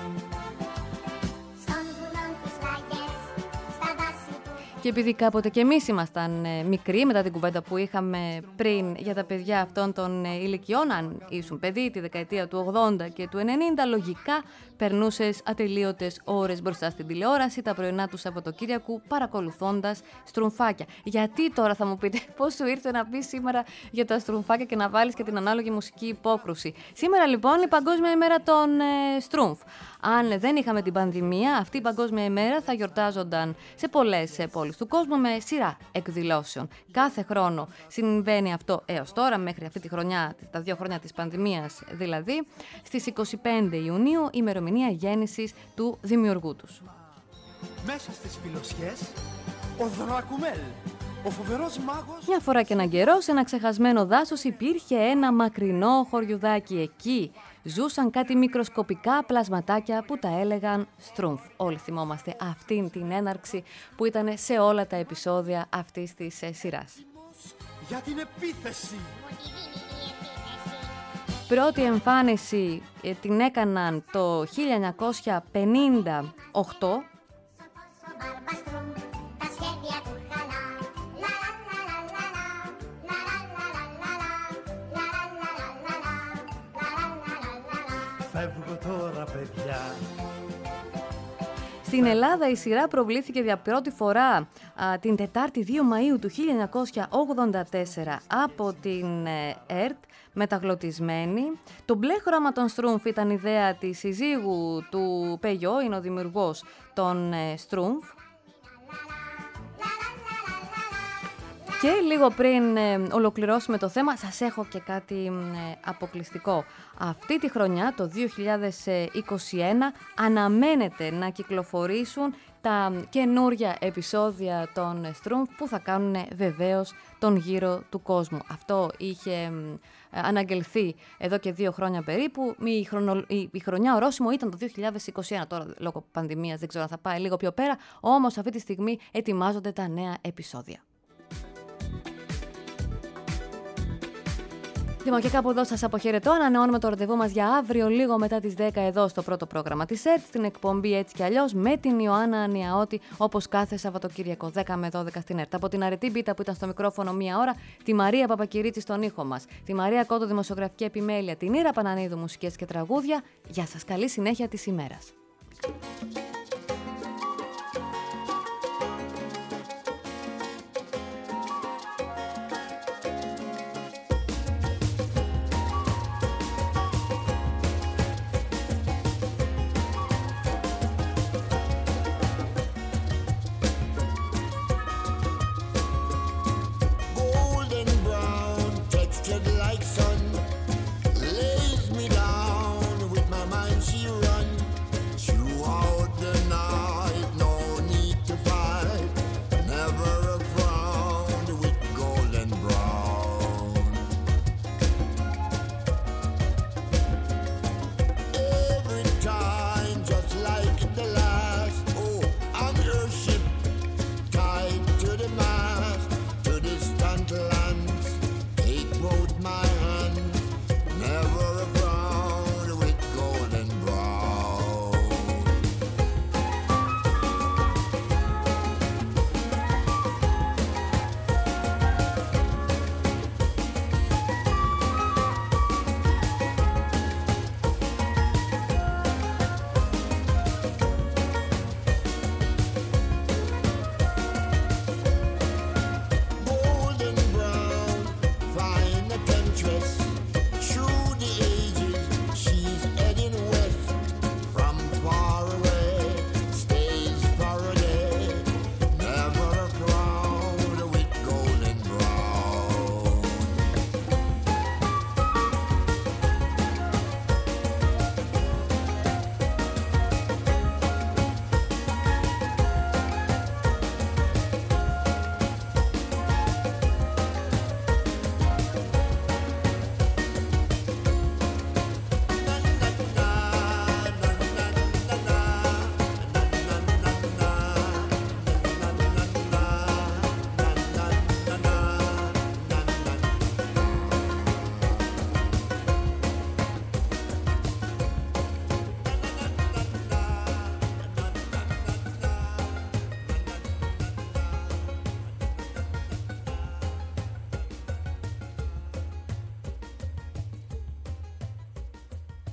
Στον βουνό τις πλάγες, στα δάση του. Και επειδή κάποτε και εμείς ήμασταν μικροί, μετά την κουβέντα που είχαμε πριν για τα παιδιά αυτών των ηλικιών, αν ήσουν παιδί τη δεκαετία του 80 και του 90, λογικά περνούσες ατελείωτες ώρες μπροστά στην τηλεόραση τα πρωινά του Σαββατοκύριακου παρακολουθώντας στρουμφάκια. Γιατί τώρα, θα μου πείτε, πώς σου ήρθε να πεις σήμερα για τα στρουμφάκια και να βάλεις και την ανάλογη μουσική υπόκρουση? Σήμερα λοιπόν η Παγκόσμια ημέρα των στρουμφ. Αν δεν είχαμε την πανδημία, αυτή η Παγκόσμια ημέρα θα γιορτάζονταν σε πολλές πόλεις του κόσμου με σειρά εκδηλώσεων. Κάθε χρόνο συμβαίνει αυτό έως τώρα, μέχρι αυτή τη χρονιά, τα 2 χρόνια της πανδημίας δηλαδή, στις 25 Ιουνίου, ημερομηνία γέννησης του δημιουργού τους. Μέσα στις φιλοσιές, ο Δράκουμελ, ο φοβερός μάγος. Μια φορά και έναν καιρό, σε ένα ξεχασμένο δάσος υπήρχε ένα μακρινό χωριουδάκι. Εκεί ζούσαν κάτι μικροσκοπικά πλασματάκια που τα έλεγαν στρουμφ. Όλοι θυμόμαστε αυτήν την έναρξη που ήταν σε όλα τα επεισόδια αυτής της σειράς. Για την επίθεση. Πρώτη εμφάνιση την έκαναν το 1958. Φεύγω τώρα, παιδιά. Στην Ελλάδα η σειρά προβλήθηκε για πρώτη φορά την Τετάρτη 2 Μαΐου του 1984 από την ΕΡΤ, μεταγλωτισμένη. Το μπλε χρώμα των στρουμφ ήταν ιδέα της συζύγου του Πεγιό, είναι ο δημιουργός των στρουμφ. Και λίγο πριν ολοκληρώσουμε το θέμα, σας έχω και κάτι αποκλειστικό. Αυτή τη χρονιά, το 2021, αναμένεται να κυκλοφορήσουν τα καινούρια επεισόδια των στρουμφ που θα κάνουν βεβαίως τον γύρο του κόσμου. Αυτό είχε αναγγελθεί εδώ και 2 χρόνια περίπου. Η χρονιά ορόσημο ήταν το 2021. Τώρα λόγω πανδημίας δεν ξέρω αν θα πάει λίγο πιο πέρα, όμως αυτή τη στιγμή ετοιμάζονται τα νέα επεισόδια. Λοιπόν, και κάπου εδώ σας αποχαιρετώ. Ανανεώνουμε το ραντεβού μας για αύριο, λίγο μετά τις 10 εδώ στο πρώτο πρόγραμμα της ΕΡΤ, στην εκπομπή Έτσι κι Αλλιώς, με την Ιωάννα Ανιαώτη, όπως κάθε Σαββατοκύριακο, 10 με 12 στην ΕΡΤ. Από την Αρετή Μπίτα που ήταν στο μικρόφωνο μία ώρα, τη Μαρία Παπακυρίτσι στον ήχο μας, τη Μαρία Κότο δημοσιογραφική επιμέλεια, την Ήρα Πανανίδου μουσικές και τραγούδια. Γεια σας, καλή συνέχεια της ημέρας.